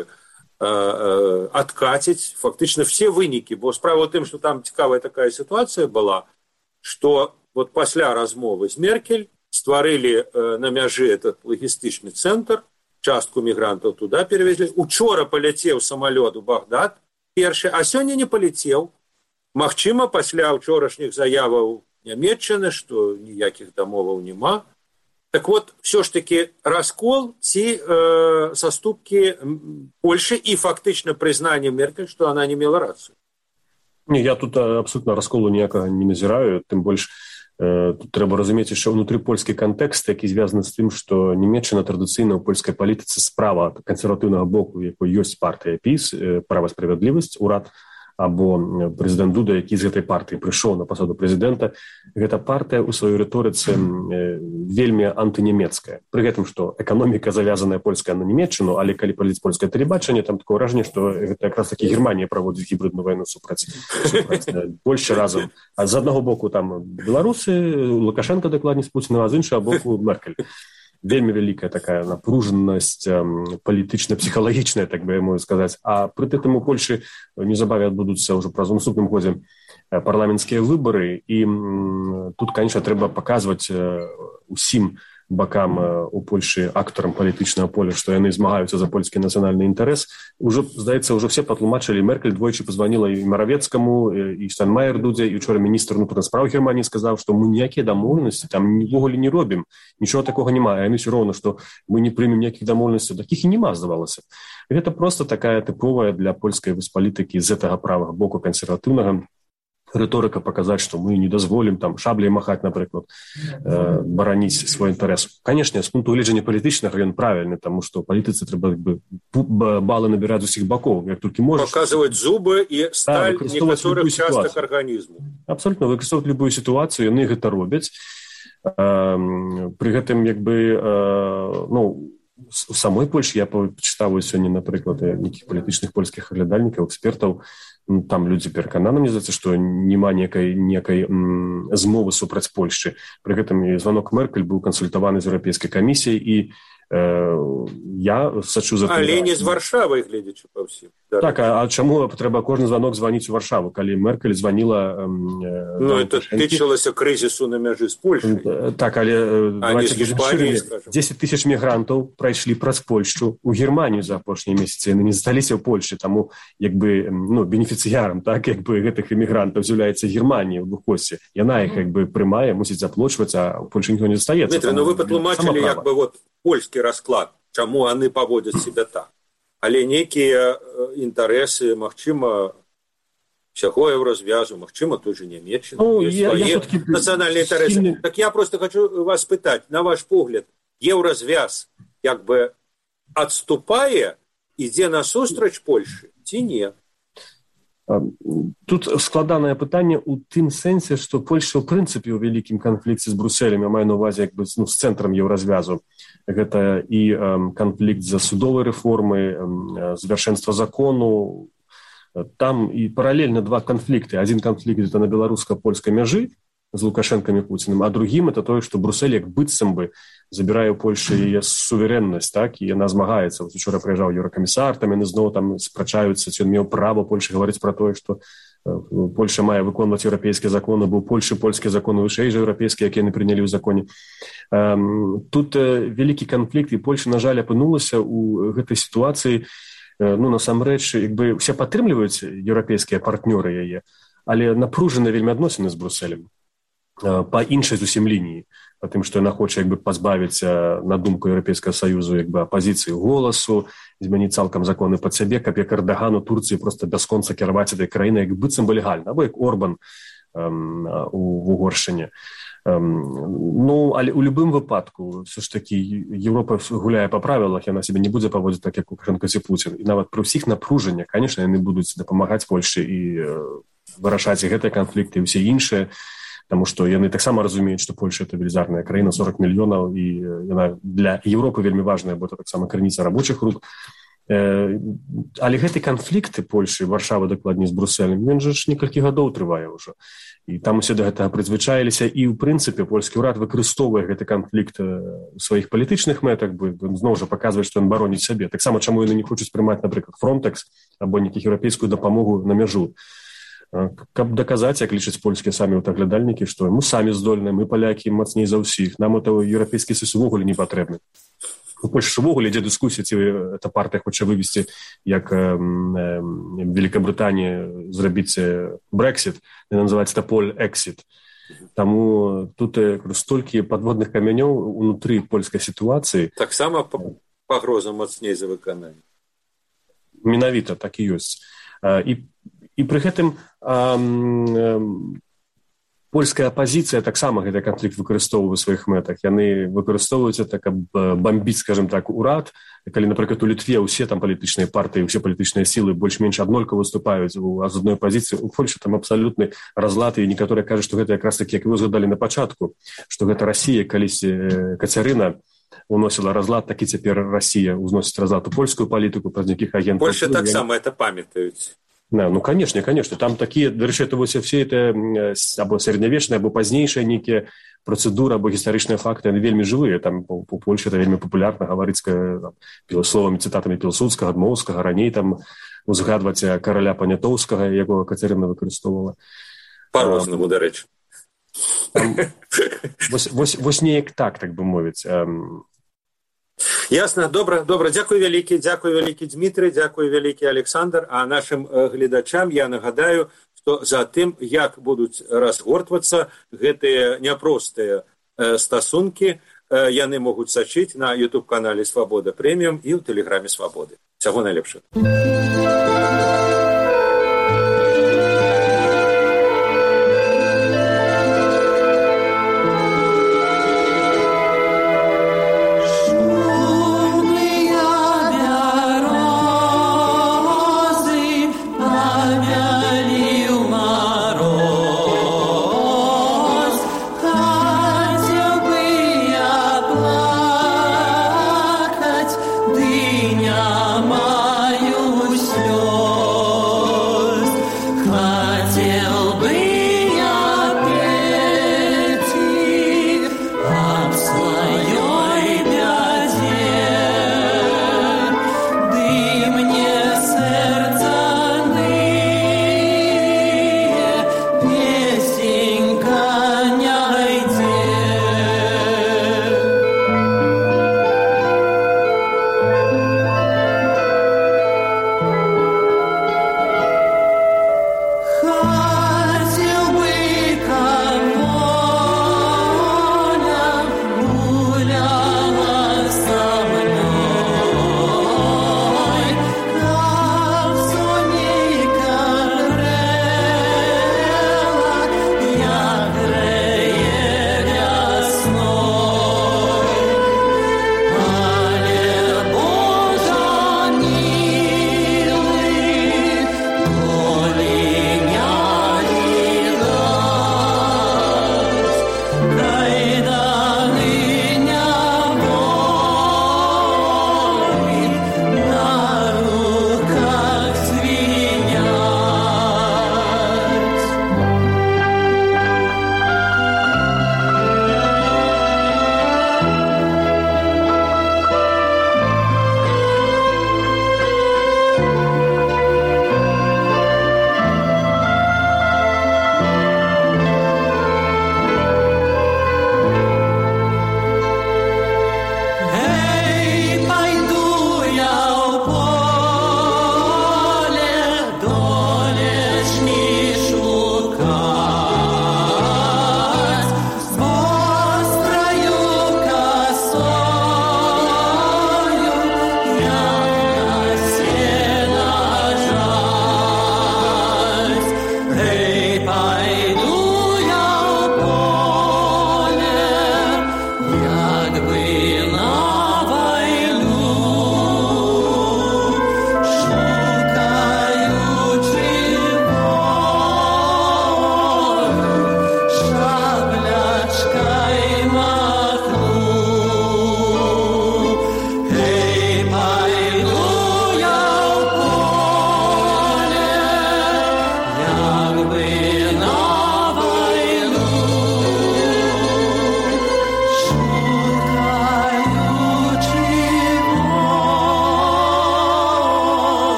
адкаціць фактычна все вынікі, бо справа ў тым, што там цікавая такая сітуацыя была, што вот пасля размовы з Меркель стварылі на мяжы этот лагістычны цэнтр, частку мігрантаў туды перавезлі. Учора паляцеў самалёт у Багдад першы, а сёння не паляцеў. Магчыма, пасля ўчорашніх заяваў Нямецчыны, што ніякіх дамоваў няма. Так вот, все ж таки раскол ці саступкі Польши і фактычна прызнанне Меркель, што она не мела рацыю. Не, я тут абсолютно расколу ніякага не назіраю, тым больш тут трэба разумець яшчэ ўнутрыпольскі кантэкст, які звязаны з тым, што Нямецчына традыцыйна ў польскай палітыцы справа кансерватыўнага боку, якой ёсць партыя ПіС, права справядлівасць, урад, або прэзідэнт Дуда, які з гэтай партыі прыйшоў на пасаду прэзідэнта, гэта партыя ў сваёй рыторыцы вельмі антынямецкая. Пры гэтым, што эканоміка завязаная польская на Нямецчыну, але калі паліць польскае тэлебачанне, там такое ўражанне, што гэта якраз такі Германія праводзіць гібридную вайну супраць Польшчы разам. А з аднаго боку там беларусы, Лукашенко дакладней з Пуціна, а з іншага боку Меркель. Вельмі вялікая такая напружанасць палітычна-псіхалагічная, так бы я могу сказаць. А пры тым у Польшы неўзабаве адбудуцца ўжо праз наступным годзе парламенцкія выбары, і тут, конечно, трэба паказваць усім бакам у Польшы актарам палітычнага поля, што яны змагаюцца за польскі нацыянальны інтарэс. Ужо, здаецца, ўжо все патлумачылі. Меркель двойчы пазваніла і Маравецкаму, і Штайнмаер Дудзе, і учора міністр унутраных спраў Германії сказаў, што мы ніякія дамоўленасці там нівогуле не робім. Нічого такога няма. А яны ўсё роўна, што мы не прымем ніякіх дамоўленасцяў. Такіх і няма, здавалася. Гэта проста такая тыповая для польскай палітыкі з гэтага правага боку кансерватыўнага рыторыка паказаць, што мы не дазволім там шабляй махаць, напрыклад, бараніць свой інтарэс. Канешне, з пункту гледжання палітычнага ён правільны, таму што палітыцы трэба балы набіраць з усіх бакоў, як толькі можаш. Паказваць зубы і сталь некаторых частак арганізму. Абсолютно, выкарыстоўваць любую сітуацыю, яны гэта робяць. Пры гэтым, у самой Польшы я пачытаў сёння, напрыклад, нейкіх палітычных польскіх аглядальнікаў, экспертаў, там людзі перакананы, мне здаецца, што няма некай змовы супраць Польшчы. Пры гэтым званок Меркель быў кансультаваны з Еўрапейскай камісіяй, і я сачу за... Але не з Варшавай, гледзячы па ўсім. Так, а чаму трэба кожны званок званіць у Варшаву, калі Меркель званіла... это тычылася крызісу на мяжы з Польшай. Так, але... А не з Германіяй, скажам. 10 тысяч мігрантаў прайшлі праз Польшчу ў Германію за апошнія месяцы. Яны не засталіся ў Польшчы, таму бенефіцыярам, так, гэтых імігрантаў з'яўляецца Германія ў Бухосе. Яна іх прымае, мусіць заплочваць, а ў Польшы ніхто не застаецца. Дмітрий, вы патлумачылі польскі расклад, чаму яны паводзяць себя так. Але нейкія інтарэсы, магчыма, усяго еўразвязу, магчыма, той же Нямецчыны, свае нацыянальныя інтарэсы. Так я просто хочу вас спытаць, на ваш погляд, еўразвяз адступае, ідзе насустрач Польшы, ці не? Тут складанае пытанне ў тым сэнсе, што Польша ў прынцыпе ў вялікім канфлікце з Брусселем, я маю на ўвазе з цэнтрам еўразвязу. Гэта і канфлікт за судовай рэформы, з вяршэнства закону. Там і паралельна два канфлікты. Адзін канфлікт это на беларуска-польскай мяжы з Лукашэнкам і Пуцінам, а другім это тое, што Бруссель як быццам бы забірае ў Польшы яе суверэннасць, так, і яна змагаецца. Учора прыязджаў еўракамісар, там яны зноў там спрачаюцца, ці ён меў права Польшы гаварыць пра тое, што Польша мае выконваць еўрапейскія законы, бо ў Польшы польскія законы вышэй за еўрапейскія, якія яны прынялі ў законе. Тут вялікі канфлікт, і Польша, на жаль, апынулася ў гэтай сітуацыі. Насамрэч, усе падтрымліваюць еўрапейскія партнёры яе, але напружаны вельмі адносіны з Брусселем па іншай зусім лініі, па тым, што яна хоча пазбавіць, на думку Еўрапейскага Саюзу, апазіцыі голасу, змяніць цалкам законы пад сябе, каб як Эрдагану Турцыі проста бясконца кіраваць этой краінай, як быццам бы легальна, або як Орбан у Угоршчыне. Але ў любым выпадку, все ж такі, Еўропа гуляе па правілах, яна сябе не будзе паводзіць так, як Лукашенко ці Пуцін. І нават пры ўсіх напружаннях, конечно, яны будуць дапамагаць Польшчы і вырашаць і гэтыя канфлікты, і ўсе іншыя, таму што яны таксама разумеюць, што Польша это велізарная краіна, 40 мільёнаў, і яна для Еўропы вельмі важная, бо это таксама крыніца рабочых рук. Але гэты канфлікт Польшы, Варшавы, дакладней, з Брусэлем, ён жа ж некалькі гадоў трывае ўжо. І там усе да гэтага прызвычаіліся, і ў прынцыпе польскі ўрад выкарыстоўвае гэты канфлікт у сваіх палітычных мэтах, бо зноў жа паказвае, што ён бароніць сябе. Таксама чаму яны не хочуць прымаць, напрыклад, Фронтекс або нейкіх еўрапейскую дапамогу на мяжу. Каб даказаць, як лічаць польскія самі аўтаглядальнікі, што мы самі здольныя, мы палякі мацней за ўсіх, нам это еўрапейскі саюз увогуле не патрэбны. У Польшчы ўвогуле ідзе дыскусія, ці эта партыя хоча вывесці, як Великабрытанія зрабіць Брексит, яна называецца Поль-Эксит. Таму тут столькі падводных камянёў унутры польскай сітуацыі. Таксама пагроза мацней за выкананне. Менавіта, так і ёсць. І пры гэтым польская апазіцыя таксама гэты канфлікт выкарыстоўвае у сваіх мэтах. Яны выкарыстоўваюць это, каб бамбіць, скажем так, урад. Калі, напрыклад, у Літве ўсе там палітычныя партыі, ўсе палітычныя сілы больш-менш аднолькава выступаюць з адной пазіцыі. У Польшы там абсалютны разлад, і некаторыя кажуць, што гэта якраз такі, як вы згадалі на пачатку, што гэта Расія, калісь Кацярына уносіла разлад, так і цяпер Расія ўзносіць разлад у польскую палітыку праз нейкіх агентаў. Польша таксама это памятаюць. Ну, конечно. Там такія, дарэчы, все это або сярэднявечныя, або пазнейшыя нейкія працэдуры, або гістарычныя факты, яны вельмі жывыя. Там у Польшы это вельмі папулярна гаварыць словамі, цытатамі Пілсудскага, Дмоўскага, раней там узгадваць караля Панятоўскага, якога Кацярына выкарыстоўвала. Па-рознаму, дарэчы. Вось неяк так бы мовіць. Ясна, добра. Дзякуй вялікі, Дмітрый, дзякуй вялікі, Александр. А нашым гледачам я нагадаю, што за тым, як будуць разгортвацца гэтыя няпростыя стасункі, яны могуць сачыць на YouTube-канале «Свабода Прэміум» і ў тэлеграме «Свабоды». Всяго найлепшага.